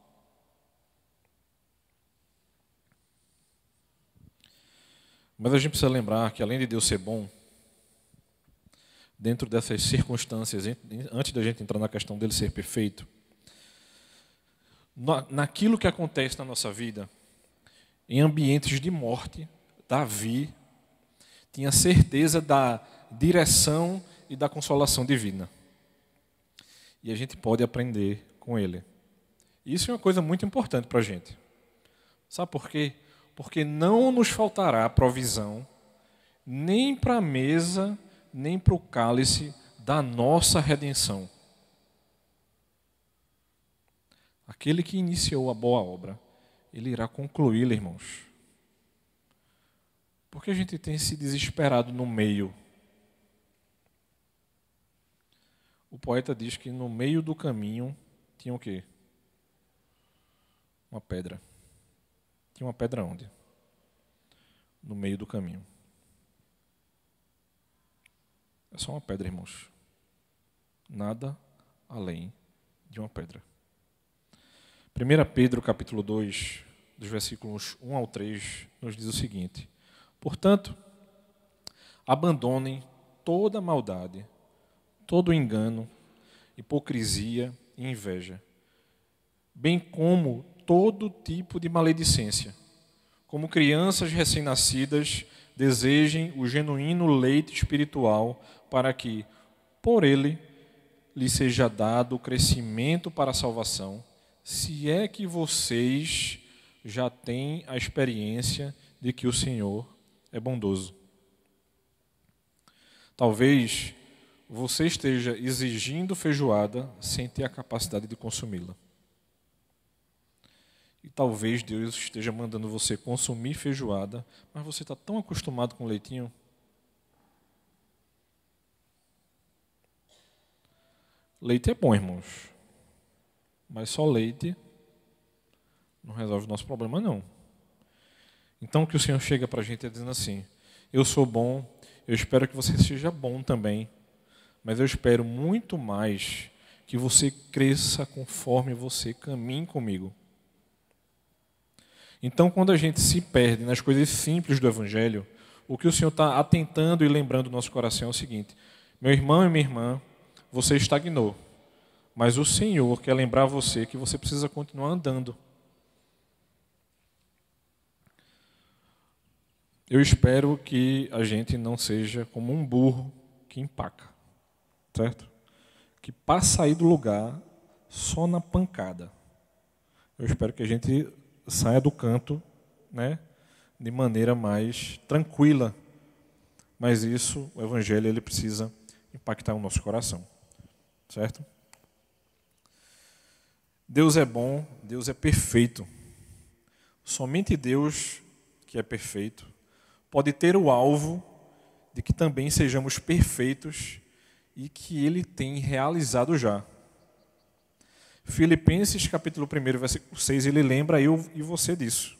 Mas a gente precisa lembrar que, além de Deus ser bom, dentro dessas circunstâncias, antes da gente entrar na questão dele ser perfeito, naquilo que acontece na nossa vida, em ambientes de morte, Davi tinha certeza da direção e da consolação divina. E a gente pode aprender com ele. Isso é uma coisa muito importante para a gente. Sabe por quê? Porque não nos faltará provisão, nem para a mesa, nem para o cálice da nossa redenção. Aquele que iniciou a boa obra, ele irá concluí-la, irmãos. Porque a gente tem se desesperado no meio. O poeta diz que no meio do caminho tinha o quê? Uma pedra. Tinha uma pedra onde? No meio do caminho. É só uma pedra, irmãos. Nada além de uma pedra. 1 Pedro, capítulo 2, dos versículos 1 ao 3, nos diz o seguinte: portanto, abandonem toda maldade, todo engano hipocrisia e inveja, bem como todo tipo de maledicência. Como crianças recém-nascidas, desejem o genuíno leite espiritual para que, por ele, lhe seja dado o crescimento para a salvação, se é que vocês já têm a experiência de que o Senhor é bondoso. Talvez você esteja exigindo feijoada sem ter a capacidade de consumi-la. E talvez Deus esteja mandando você consumir feijoada, mas você está tão acostumado com leitinho. Leite é bom, irmãos. Mas só leite não resolve o nosso problema, não. Então, o que o Senhor chega para a gente é dizendo assim: eu sou bom, eu espero que você seja bom também, mas eu espero muito mais que você cresça conforme você caminhe comigo. Então, quando a gente se perde nas coisas simples do Evangelho, o que o Senhor está atentando e lembrando no nosso coração é o seguinte: meu irmão e minha irmã, você estagnou, mas o Senhor quer lembrar você que você precisa continuar andando. Eu espero que a gente não seja como um burro que empaca, certo? Que passa aí do lugar só na pancada. Eu espero que a gente saia do canto, né, de maneira mais tranquila. Mas isso, o Evangelho, ele precisa impactar o nosso coração, certo? Deus é bom, Deus é perfeito. Somente Deus, que é perfeito, pode ter o alvo de que também sejamos perfeitos e que Ele tem realizado já. Filipenses capítulo 1, versículo 6, ele lembra eu e você disso.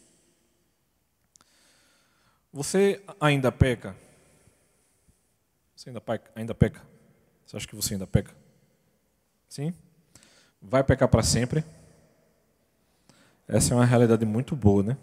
Você ainda peca? Você ainda peca? Você acha que você ainda peca? Sim? Vai pecar para sempre? Essa é uma realidade muito boa, né?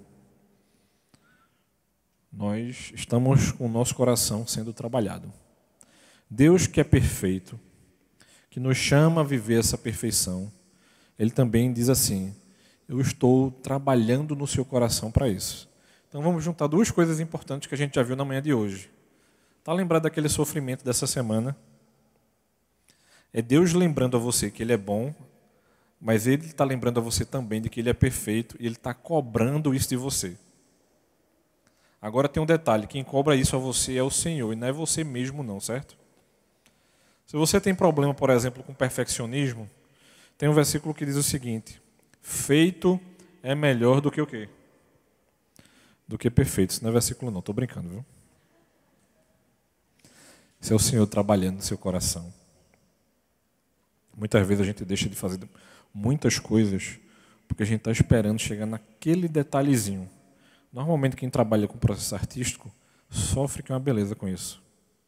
Nós estamos com o nosso coração sendo trabalhado. Deus, que é perfeito, que nos chama a viver essa perfeição, Ele também diz assim: eu estou trabalhando no seu coração para isso. Então vamos juntar duas coisas importantes que a gente já viu na manhã de hoje. Está lembrado daquele sofrimento dessa semana? É Deus lembrando a você que Ele é bom, mas Ele está lembrando a você também de que Ele é perfeito e Ele está cobrando isso de você. Agora tem um detalhe: quem cobra isso a você é o Senhor e não é você mesmo não, certo? Se você tem problema, por exemplo, com perfeccionismo, tem um versículo que diz o seguinte: feito é melhor do que o quê? Do que perfeito. Isso não é versículo não, estou brincando, viu? Isso é o Senhor trabalhando no seu coração. Muitas vezes a gente deixa de fazer muitas coisas porque a gente está esperando chegar naquele detalhezinho. Normalmente quem trabalha com processo artístico sofre com uma beleza com isso.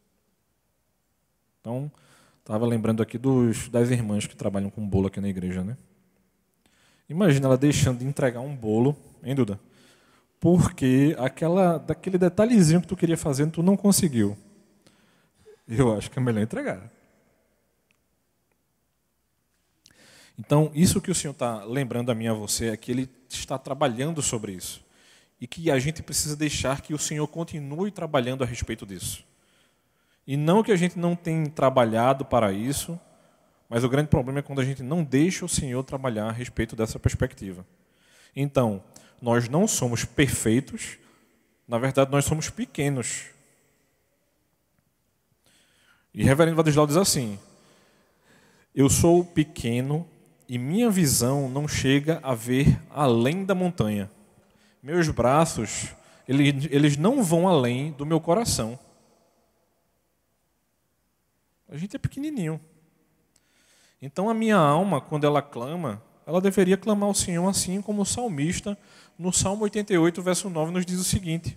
Então, estava lembrando aqui das irmãs que trabalham com bolo aqui na igreja, né? Imagina ela deixando de entregar um bolo, hein, Duda? Porque daquele detalhezinho que tu queria fazer, tu não conseguiu. Eu acho que é melhor entregar. Então, isso que o Senhor está lembrando a mim e a você é que Ele está trabalhando sobre isso. E que a gente precisa deixar que o Senhor continue trabalhando a respeito disso. E não que a gente não tenha trabalhado para isso, mas o grande problema é quando a gente não deixa o Senhor trabalhar a respeito dessa perspectiva. Então, nós não somos perfeitos, na verdade nós somos pequenos. E Reverendo Vadislau diz assim: eu sou pequeno e minha visão não chega a ver além da montanha. Meus braços, eles não vão além do meu coração. A gente é pequenininho. Então a minha alma, quando ela clama, ela deveria clamar ao Senhor assim como o salmista, no Salmo 88, verso 9, nos diz o seguinte: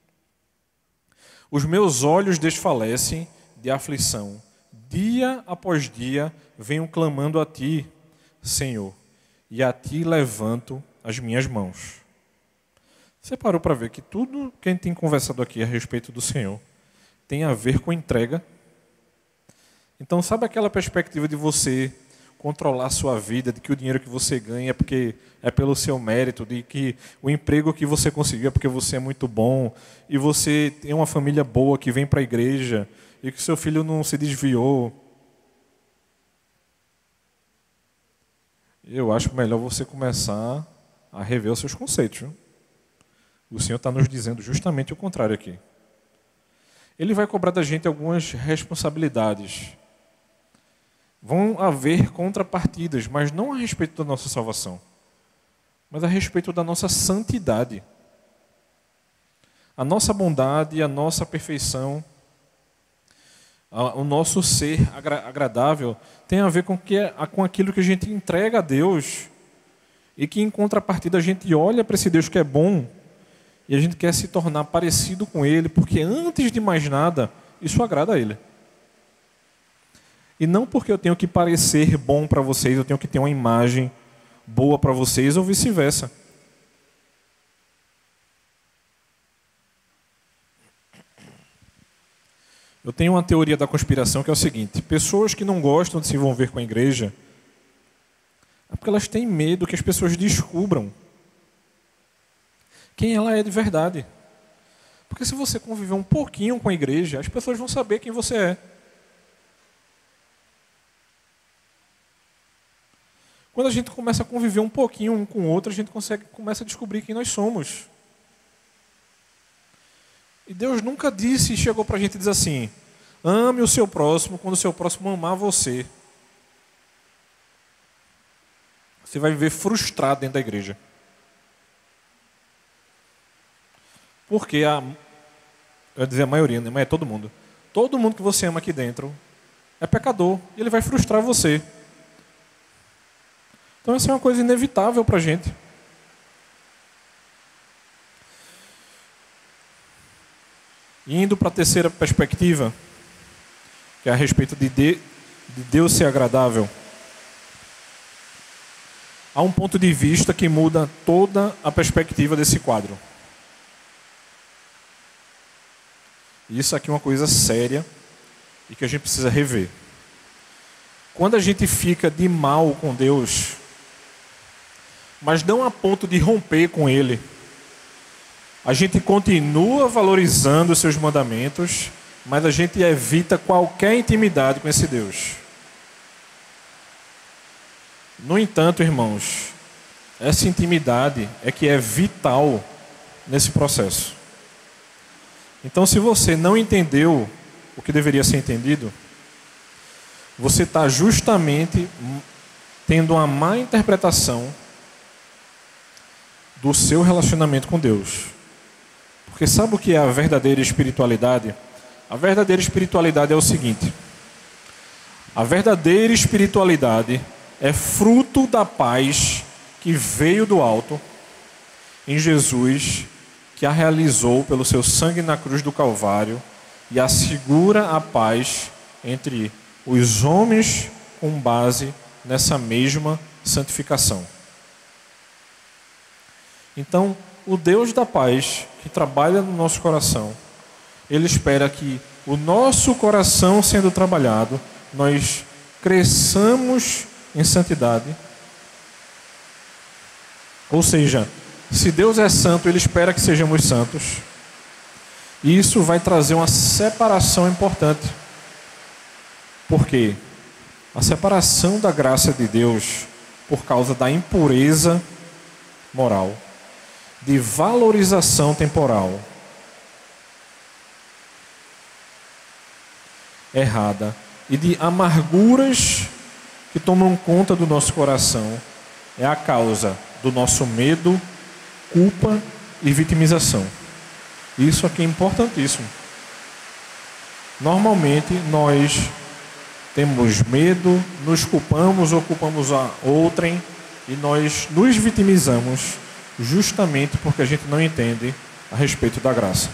os meus olhos desfalecem de aflição. Dia após dia venho clamando a Ti, Senhor, e a Ti levanto as minhas mãos. Você parou para ver que tudo que a gente tem conversado aqui a respeito do Senhor tem a ver com entrega? Então, sabe aquela perspectiva de você controlar a sua vida, de que o dinheiro que você ganha é porque é pelo seu mérito, de que o emprego que você conseguiu é porque você é muito bom, e você tem uma família boa que vem para a igreja, e que seu filho não se desviou. Eu acho melhor você começar a rever os seus conceitos. Viu? O Senhor está nos dizendo justamente o contrário aqui. Ele vai cobrar da gente algumas responsabilidades. Vão haver contrapartidas, mas não a respeito da nossa salvação, mas a respeito da nossa santidade. A nossa bondade, a nossa perfeição, o nosso ser agradável tem a ver com aquilo que a gente entrega a Deus e que, em contrapartida, a gente olha para esse Deus que é bom e a gente quer se tornar parecido com Ele, porque, antes de mais nada, isso agrada a Ele. E não porque eu tenho que parecer bom para vocês, eu tenho que ter uma imagem boa para vocês, ou vice-versa. Eu tenho uma teoria da conspiração que é o seguinte: pessoas que não gostam de se envolver com a igreja é porque elas têm medo que as pessoas descubram quem ela é de verdade. Porque se você conviver um pouquinho com a igreja, as pessoas vão saber quem você é. Quando a gente começa a conviver um pouquinho um com o outro, a gente começa a descobrir quem nós somos. E Deus nunca disse e chegou para a gente e diz assim: ame o seu próximo quando o seu próximo amar você. Você vai viver frustrado dentro da igreja. Porque eu ia dizer a maioria, né? Mas é todo mundo. Todo mundo que você ama aqui dentro é pecador. E ele vai frustrar você. Então essa é uma coisa inevitável para a gente. Indo para a terceira perspectiva, que é a respeito de Deus ser agradável. Há um ponto de vista que muda toda a perspectiva desse quadro. E isso aqui é uma coisa séria e que a gente precisa rever. Quando a gente fica de mal com Deus, mas não a ponto de romper com Ele, a gente continua valorizando os seus mandamentos, mas a gente evita qualquer intimidade com esse Deus. No entanto, irmãos, essa intimidade é que é vital nesse processo. Então, se você não entendeu o que deveria ser entendido, você está justamente tendo uma má interpretação do seu relacionamento com Deus. Porque sabe o que é a verdadeira espiritualidade? A verdadeira espiritualidade é o seguinte: a verdadeira espiritualidade é fruto da paz que veio do alto em Jesus, que a realizou pelo seu sangue na cruz do Calvário e assegura a paz entre os homens com base nessa mesma santificação. Então, o Deus da paz que trabalha no nosso coração, Ele espera que o nosso coração sendo trabalhado, nós cresçamos em santidade. Ou seja, se Deus é santo, Ele espera que sejamos santos. E isso vai trazer uma separação importante. Por quê? A separação da graça de Deus por causa da impureza moral, de valorização temporal errada e de amarguras que tomam conta do nosso coração é a causa do nosso medo, culpa e vitimização. Isso aqui é importantíssimo. Normalmente nós temos medo, nos culpamos ou culpamos a outrem e nós nos vitimizamos justamente porque a gente não entende a respeito da graça.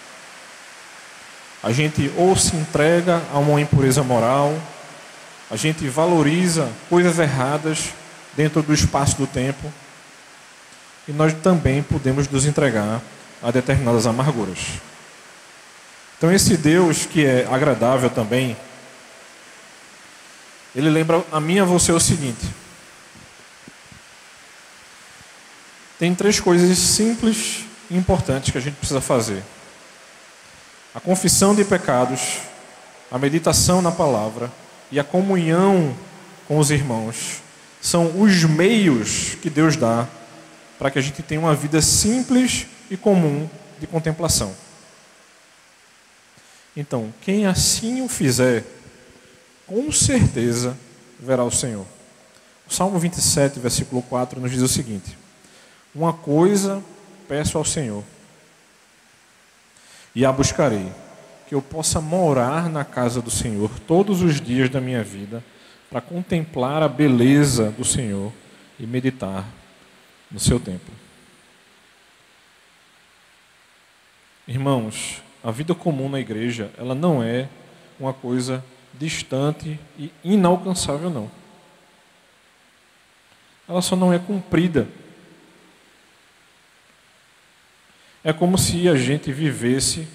A gente ou se entrega a uma impureza moral, a gente valoriza coisas erradas dentro do espaço do tempo, e nós também podemos nos entregar a determinadas amarguras. Então esse Deus que é agradável também, ele lembra a mim e a você o seguinte: tem 3 coisas simples e importantes que a gente precisa fazer: a confissão de pecados, a meditação na palavra e a comunhão com os irmãos. São os meios que Deus dá para que a gente tenha uma vida simples e comum de contemplação. Então, quem assim o fizer, com certeza verá o Senhor. O Salmo 27, versículo 4, nos diz o seguinte: uma coisa peço ao Senhor, e a buscarei, que eu possa morar na casa do Senhor todos os dias da minha vida, para contemplar a beleza do Senhor e meditar no seu templo. Irmãos, a vida comum na igreja, ela não é uma coisa distante e inalcançável, não. Ela só não é cumprida. É como se a gente vivesse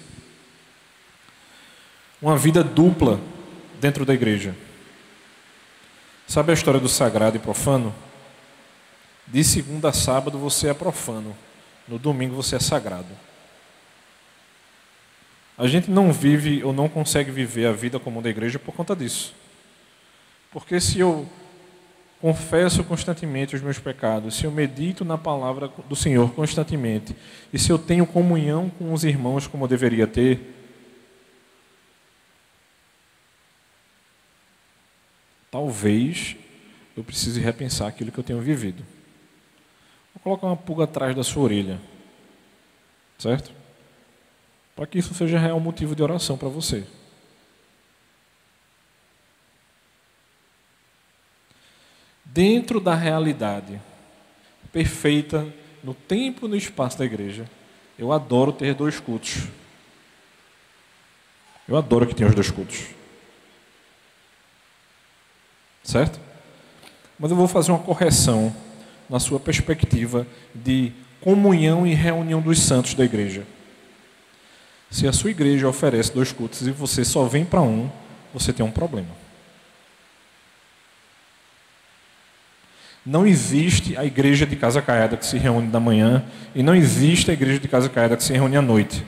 uma vida dupla dentro da igreja. Sabe a história do sagrado e profano? De segunda a sábado você é profano, no domingo você é sagrado. A gente não vive ou não consegue viver a vida comum da igreja por conta disso. Porque se eu confesso constantemente os meus pecados, se eu medito na palavra do Senhor constantemente, e se eu tenho comunhão com os irmãos como eu deveria ter, talvez eu precise repensar aquilo que eu tenho vivido. Vou colocar uma pulga atrás da sua orelha, certo? Para que isso seja real motivo de oração para você. Dentro da realidade perfeita, no tempo e no espaço da igreja, eu adoro ter 2 cultos. Eu adoro que tenha os 2 cultos. Certo? Mas eu vou fazer uma correção na sua perspectiva de comunhão e reunião dos santos da igreja. Se a sua igreja oferece 2 cultos e você só vem para um, você tem um problema. Não existe a igreja de Casa Caiada que se reúne da manhã e não existe a igreja de Casa Caiada que se reúne à noite.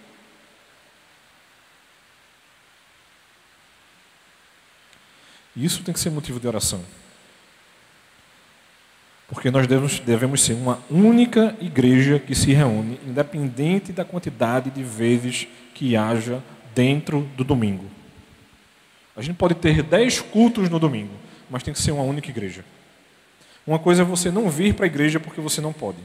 Isso tem que ser motivo de oração. Porque nós devemos ser uma única igreja que se reúne, independente da quantidade de vezes que haja dentro do domingo. A gente pode ter 10 cultos no domingo, mas tem que ser uma única igreja. Uma coisa é você não vir para a igreja porque você não pode.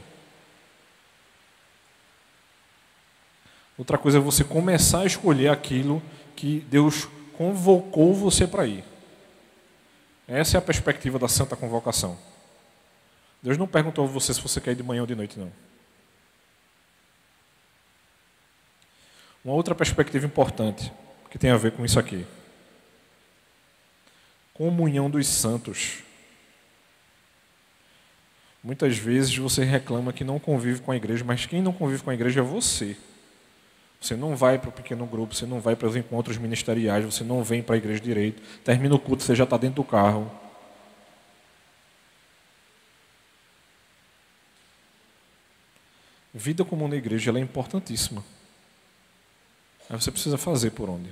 Outra coisa é você começar a escolher aquilo que Deus convocou você para ir. Essa é a perspectiva da santa convocação. Deus não perguntou a você se você quer ir de manhã ou de noite, não. Uma outra perspectiva importante, que tem a ver com isso aqui. Comunhão dos santos. Muitas vezes você reclama que não convive com a igreja, mas quem não convive com a igreja é você. Você não vai para o pequeno grupo, você não vai para os encontros ministeriais, você não vem para a igreja direito. Termina o culto, você já está dentro do carro. Vida comum na igreja, ela é importantíssima. Aí você precisa fazer por onde?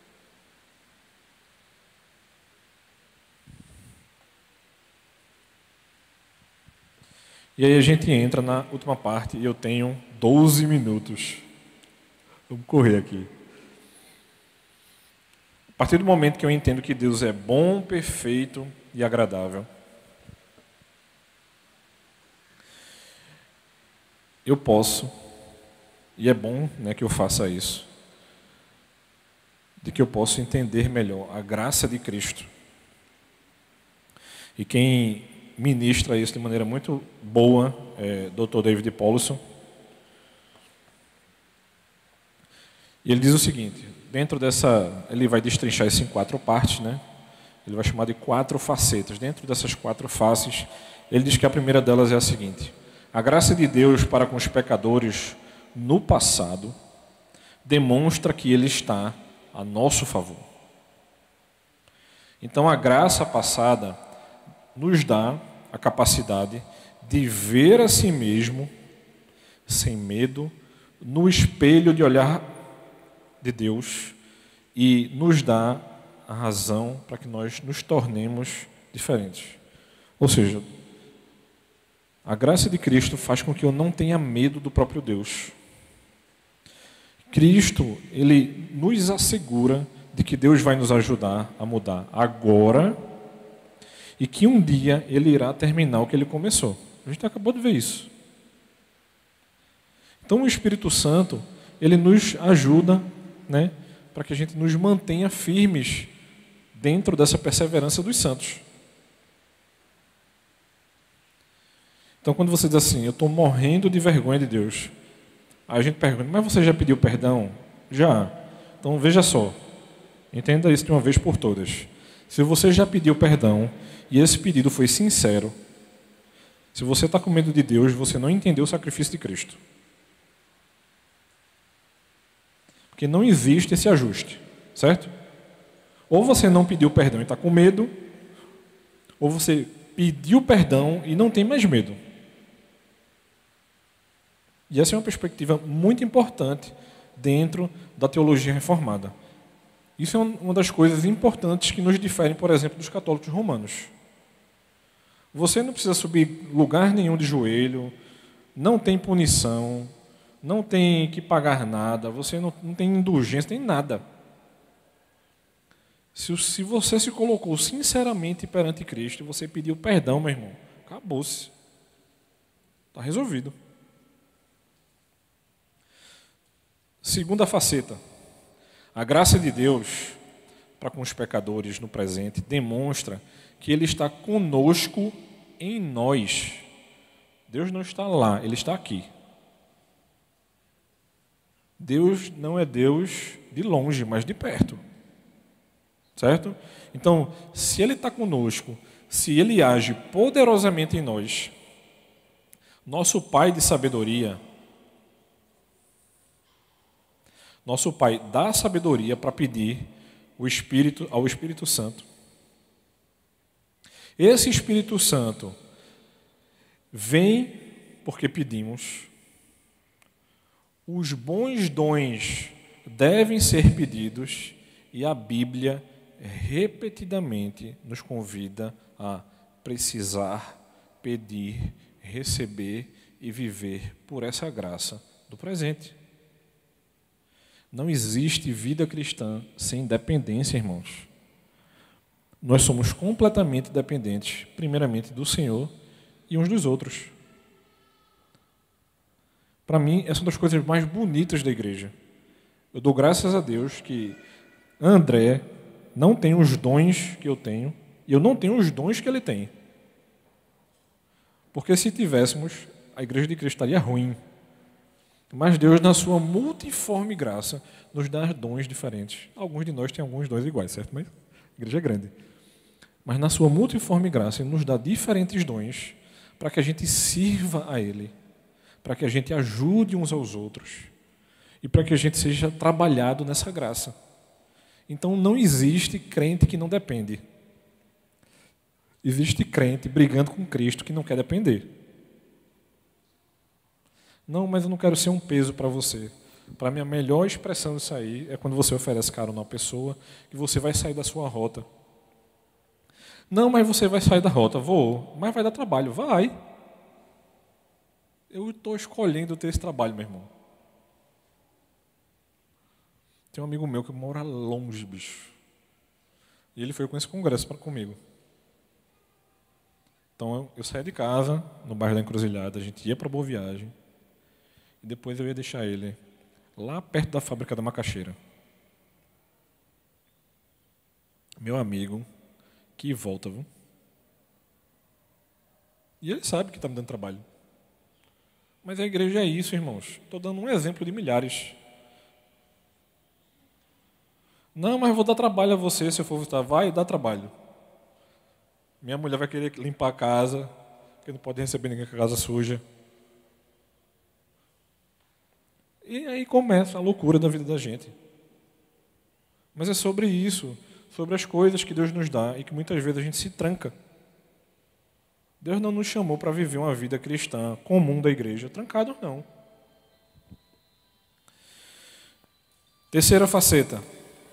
E aí a gente entra na última parte e eu tenho 12 minutos. Vamos correr aqui. A partir do momento que eu entendo que Deus é bom, perfeito e agradável, eu posso, e é bom, né, que eu faça isso, de que eu posso entender melhor a graça de Cristo. E quem ministra isso de maneira muito boa é Dr. David Powlison. E ele diz o seguinte, dentro dessa, ele vai destrinchar isso em 4 partes, né? Ele vai chamar de 4 facetas. Dentro dessas 4 faces, ele diz que a primeira delas é a seguinte: a graça de Deus para com os pecadores no passado demonstra que Ele está a nosso favor. Então, a graça passada nos dá a capacidade de ver a si mesmo, sem medo, no espelho de olhar de Deus, e nos dá a razão para que nós nos tornemos diferentes. Ou seja, a graça de Cristo faz com que eu não tenha medo do próprio Deus. Cristo, ele nos assegura de que Deus vai nos ajudar a mudar agora e que um dia ele irá terminar o que ele começou. A gente acabou de ver isso. Então o Espírito Santo, ele nos ajuda, né, para que a gente nos mantenha firmes dentro dessa perseverança dos santos. Então quando você diz assim, eu estou morrendo de vergonha de Deus, aí a gente pergunta, mas você já pediu perdão? Já. Então veja só, entenda isso de uma vez por todas. Se você já pediu perdão e esse pedido foi sincero, se você está com medo de Deus, você não entendeu o sacrifício de Cristo. Porque não existe esse ajuste, certo? Ou você não pediu perdão e está com medo, ou você pediu perdão e não tem mais medo. E essa é uma perspectiva muito importante dentro da teologia reformada. Isso é uma das coisas importantes que nos diferem, por exemplo, dos católicos romanos. Você não precisa subir lugar nenhum de joelho, não tem punição, não tem que pagar nada, você não tem indulgência, tem nada. Se você se colocou sinceramente perante Cristo, você pediu perdão, meu irmão, acabou-se. Está resolvido. Segunda faceta. A graça de Deus para com os pecadores no presente demonstra que Ele está conosco em nós. Deus não está lá, Ele está aqui. Deus não é Deus de longe, mas de perto. Certo? Então, se Ele está conosco, se Ele age poderosamente em nós, nosso Pai de sabedoria, nosso Pai dá sabedoria para pedir ao Espírito Santo. Esse Espírito Santo vem porque pedimos. Os bons dons devem ser pedidos e a Bíblia repetidamente nos convida a precisar, pedir, receber e viver por essa graça do presente. Não existe vida cristã sem dependência, irmãos. Nós somos completamente dependentes, primeiramente do Senhor e uns dos outros. Para mim, essa é uma das coisas mais bonitas da igreja. Eu dou graças a Deus que André não tem os dons que eu tenho e eu não tenho os dons que ele tem. Porque se tivéssemos, a igreja de Cristo estaria ruim. Mas Deus, na sua multiforme graça, nos dá dons diferentes. Alguns de nós têm alguns dons iguais, certo? Mas a igreja é grande. Mas na sua multiforme graça, Ele nos dá diferentes dons para que a gente sirva a Ele, para que a gente ajude uns aos outros e para que a gente seja trabalhado nessa graça. Então não existe crente que não depende. Existe crente brigando com Cristo que não quer depender. Não, mas eu não quero ser um peso para você. Para mim, a melhor expressão disso aí é quando você oferece carona a uma pessoa que você vai sair da sua rota. Não, mas você vai sair da rota. Vou, mas vai dar trabalho. Vai. Eu estou escolhendo ter esse trabalho, meu irmão. Tem um amigo meu que mora longe, bicho. E ele foi com esse congresso comigo. Então, eu saía de casa, no bairro da Encruzilhada, a gente ia para Boa Viagem. E depois eu ia deixar ele lá perto da fábrica da macaxeira. Meu amigo, que volta, viu? E ele sabe que está me dando trabalho. Mas a igreja é isso, irmãos. Estou dando um exemplo de milhares. Não, mas vou dar trabalho a você se eu for visitar. Vai, dá trabalho. Minha mulher vai querer limpar a casa, porque não pode receber ninguém com a casa suja. E aí começa a loucura da vida da gente. Mas é sobre isso. sobre as coisas que Deus nos dá e que muitas vezes a gente se tranca. Deus não nos chamou para viver uma vida cristã comum da igreja, trancado não. Terceira faceta.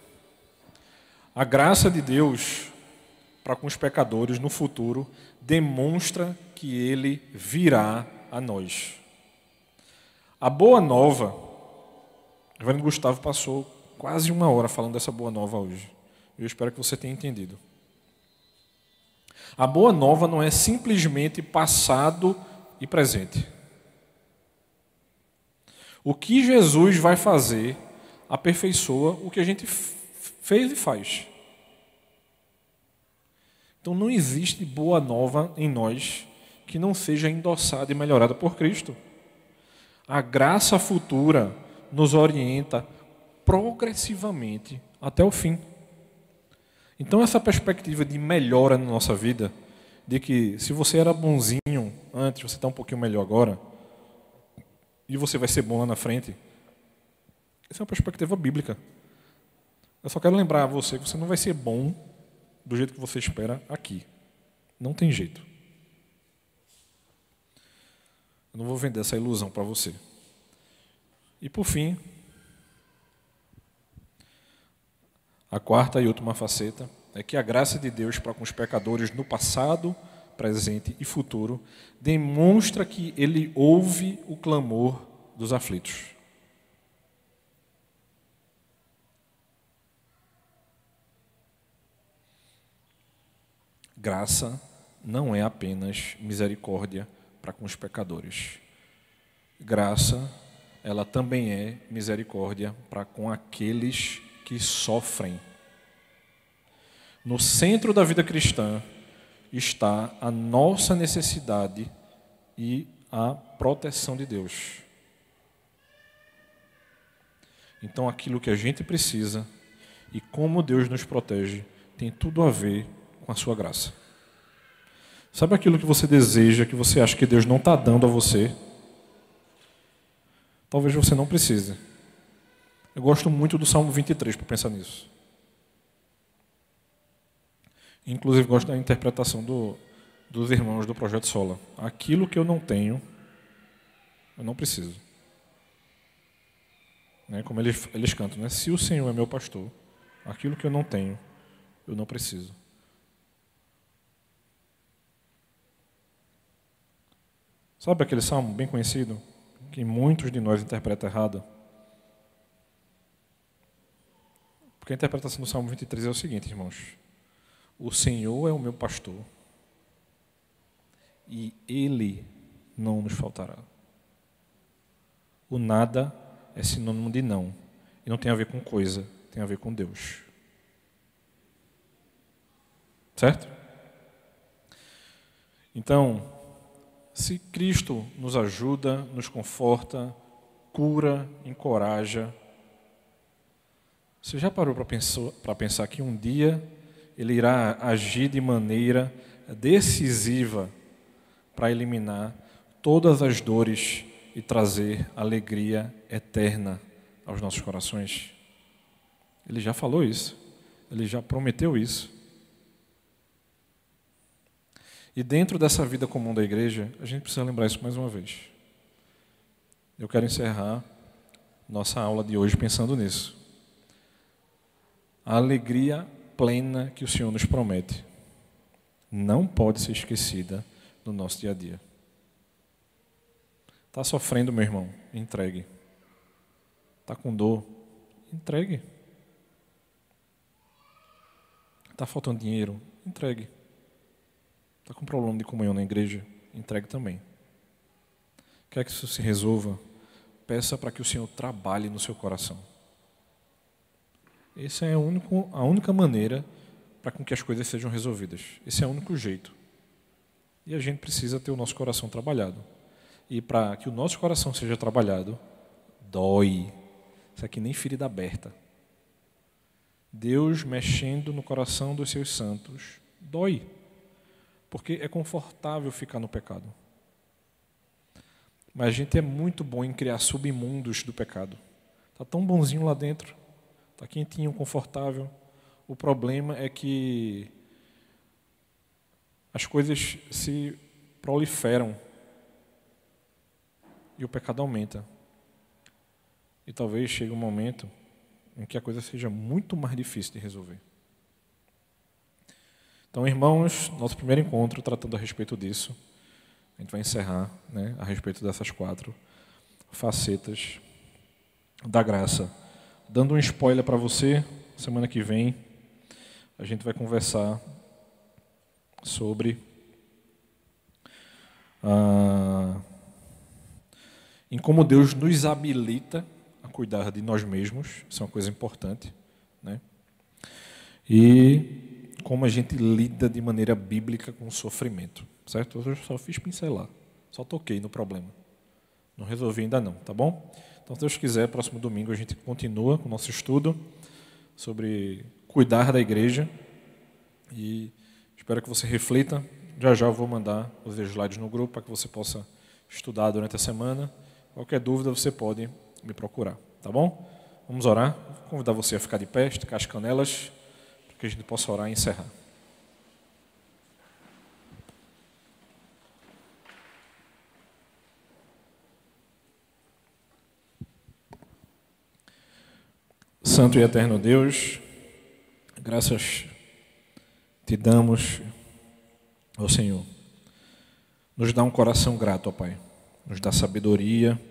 A graça de Deus para com os pecadores no futuro demonstra que Ele virá a nós. A boa nova, o reverendo Gustavo passou quase 1 hora falando dessa boa nova hoje. Eu espero que você tenha entendido. A boa nova não é simplesmente passado e presente. O que Jesus vai fazer aperfeiçoa o que a gente fez e faz. Então não existe boa nova em nós que não seja endossada e melhorada por Cristo. A graça futura nos orienta progressivamente até o fim. Então essa perspectiva de melhora na nossa vida, de que se você era bonzinho antes, você está um pouquinho melhor agora, e você vai ser bom lá na frente, essa é uma perspectiva bíblica. Eu só quero lembrar a você que você não vai ser bom do jeito que você espera aqui. Não tem jeito. Eu não vou vender essa ilusão para você. E por fim, a quarta e última faceta é que a graça de Deus para com os pecadores no passado, presente e futuro demonstra que Ele ouve o clamor dos aflitos. Graça não é apenas misericórdia para com os pecadores. Graça, ela também é misericórdia para com aqueles que sofrem. No centro da vida cristã está a nossa necessidade e a proteção de Deus. Então, aquilo que a gente precisa e como Deus nos protege tem tudo a ver com a sua graça. Sabe aquilo que você deseja, que você acha que Deus não está dando a você? Talvez você não precise. Eu gosto muito do Salmo 23 para pensar nisso. Inclusive gosto da interpretação dos irmãos do Projeto Sola. Aquilo que eu não tenho, eu não preciso. Como eles cantam, né? Se o Senhor é meu pastor, aquilo que eu não tenho, eu não preciso. Sabe aquele salmo bem conhecido, que muitos de nós interpretam errado? Porque a interpretação do Salmo 23 é o seguinte, irmãos. O Senhor é o meu pastor e Ele não nos faltará. O nada é sinônimo de não. E não tem a ver com coisa, tem a ver com Deus. Certo? Então, se Cristo nos ajuda, nos conforta, cura, encoraja, você já parou para pensar que um dia Ele irá agir de maneira decisiva para eliminar todas as dores e trazer alegria eterna aos nossos corações? Ele já falou isso, Ele já prometeu isso. E dentro dessa vida comum da igreja, a gente precisa lembrar isso mais uma vez. Eu quero encerrar nossa aula de hoje pensando nisso. A alegria plena que o Senhor nos promete não pode ser esquecida no nosso dia a dia. Está sofrendo, meu irmão? Entregue. Está com dor? Entregue. Está faltando dinheiro? Entregue. Está com problema de comunhão na igreja? Entregue também. Quer que isso se resolva? Peça para que o Senhor trabalhe no seu coração. Essa é a única maneira para que as coisas sejam resolvidas. Esse é o único jeito. E a gente precisa ter o nosso coração trabalhado. E para que o nosso coração seja trabalhado, dói. Isso aqui nem ferida aberta. Deus mexendo no coração dos seus santos, dói. Porque é confortável ficar no pecado. Mas a gente é muito bom em criar submundos do pecado. Está tão bonzinho lá dentro. Está quentinho, confortável. O problema é que as coisas se proliferam e o pecado aumenta. E talvez chegue um momento em que a coisa seja muito mais difícil de resolver. Então, irmãos, nosso primeiro encontro tratando a respeito disso, a gente vai encerrar, né, a respeito dessas 4 facetas da graça. Dando um spoiler para você, semana que vem a gente vai conversar sobre em como Deus nos habilita a cuidar de nós mesmos, isso é uma coisa importante, né? E como a gente lida de maneira bíblica com o sofrimento, certo? Eu só fiz pincelar, só toquei no problema, não resolvi ainda não, tá bom? Então, se Deus quiser, próximo domingo a gente continua com o nosso estudo sobre cuidar da igreja e espero que você reflita. Já eu vou mandar os slides no grupo para que você possa estudar durante a semana. Qualquer dúvida você pode me procurar, tá bom? Vamos orar. Vou convidar você a ficar de pé, esticar as canelas, para que a gente possa orar e encerrar. Santo e eterno Deus, graças te damos, ó Senhor. Nos dá um coração grato, ó Pai. Nos dá sabedoria.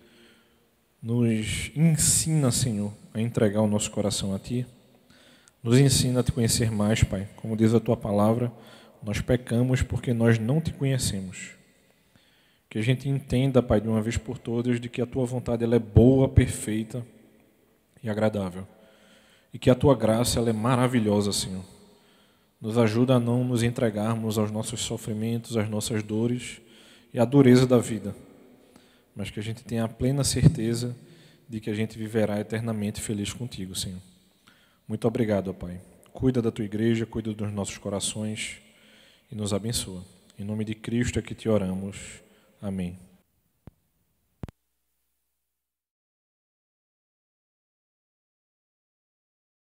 Nos ensina, Senhor, a entregar o nosso coração a Ti. Nos ensina a Te conhecer mais, Pai. Como diz a Tua palavra, nós pecamos porque nós não Te conhecemos. Que a gente entenda, Pai, de uma vez por todas, de que a Tua vontade ela é boa, perfeita e agradável. E que a Tua graça ela é maravilhosa, Senhor. Nos ajuda a não nos entregarmos aos nossos sofrimentos, às nossas dores e à dureza da vida, mas que a gente tenha a plena certeza de que a gente viverá eternamente feliz contigo, Senhor. Muito obrigado, ó Pai. Cuida da Tua igreja, cuida dos nossos corações e nos abençoa. Em nome de Cristo é que te oramos. Amém.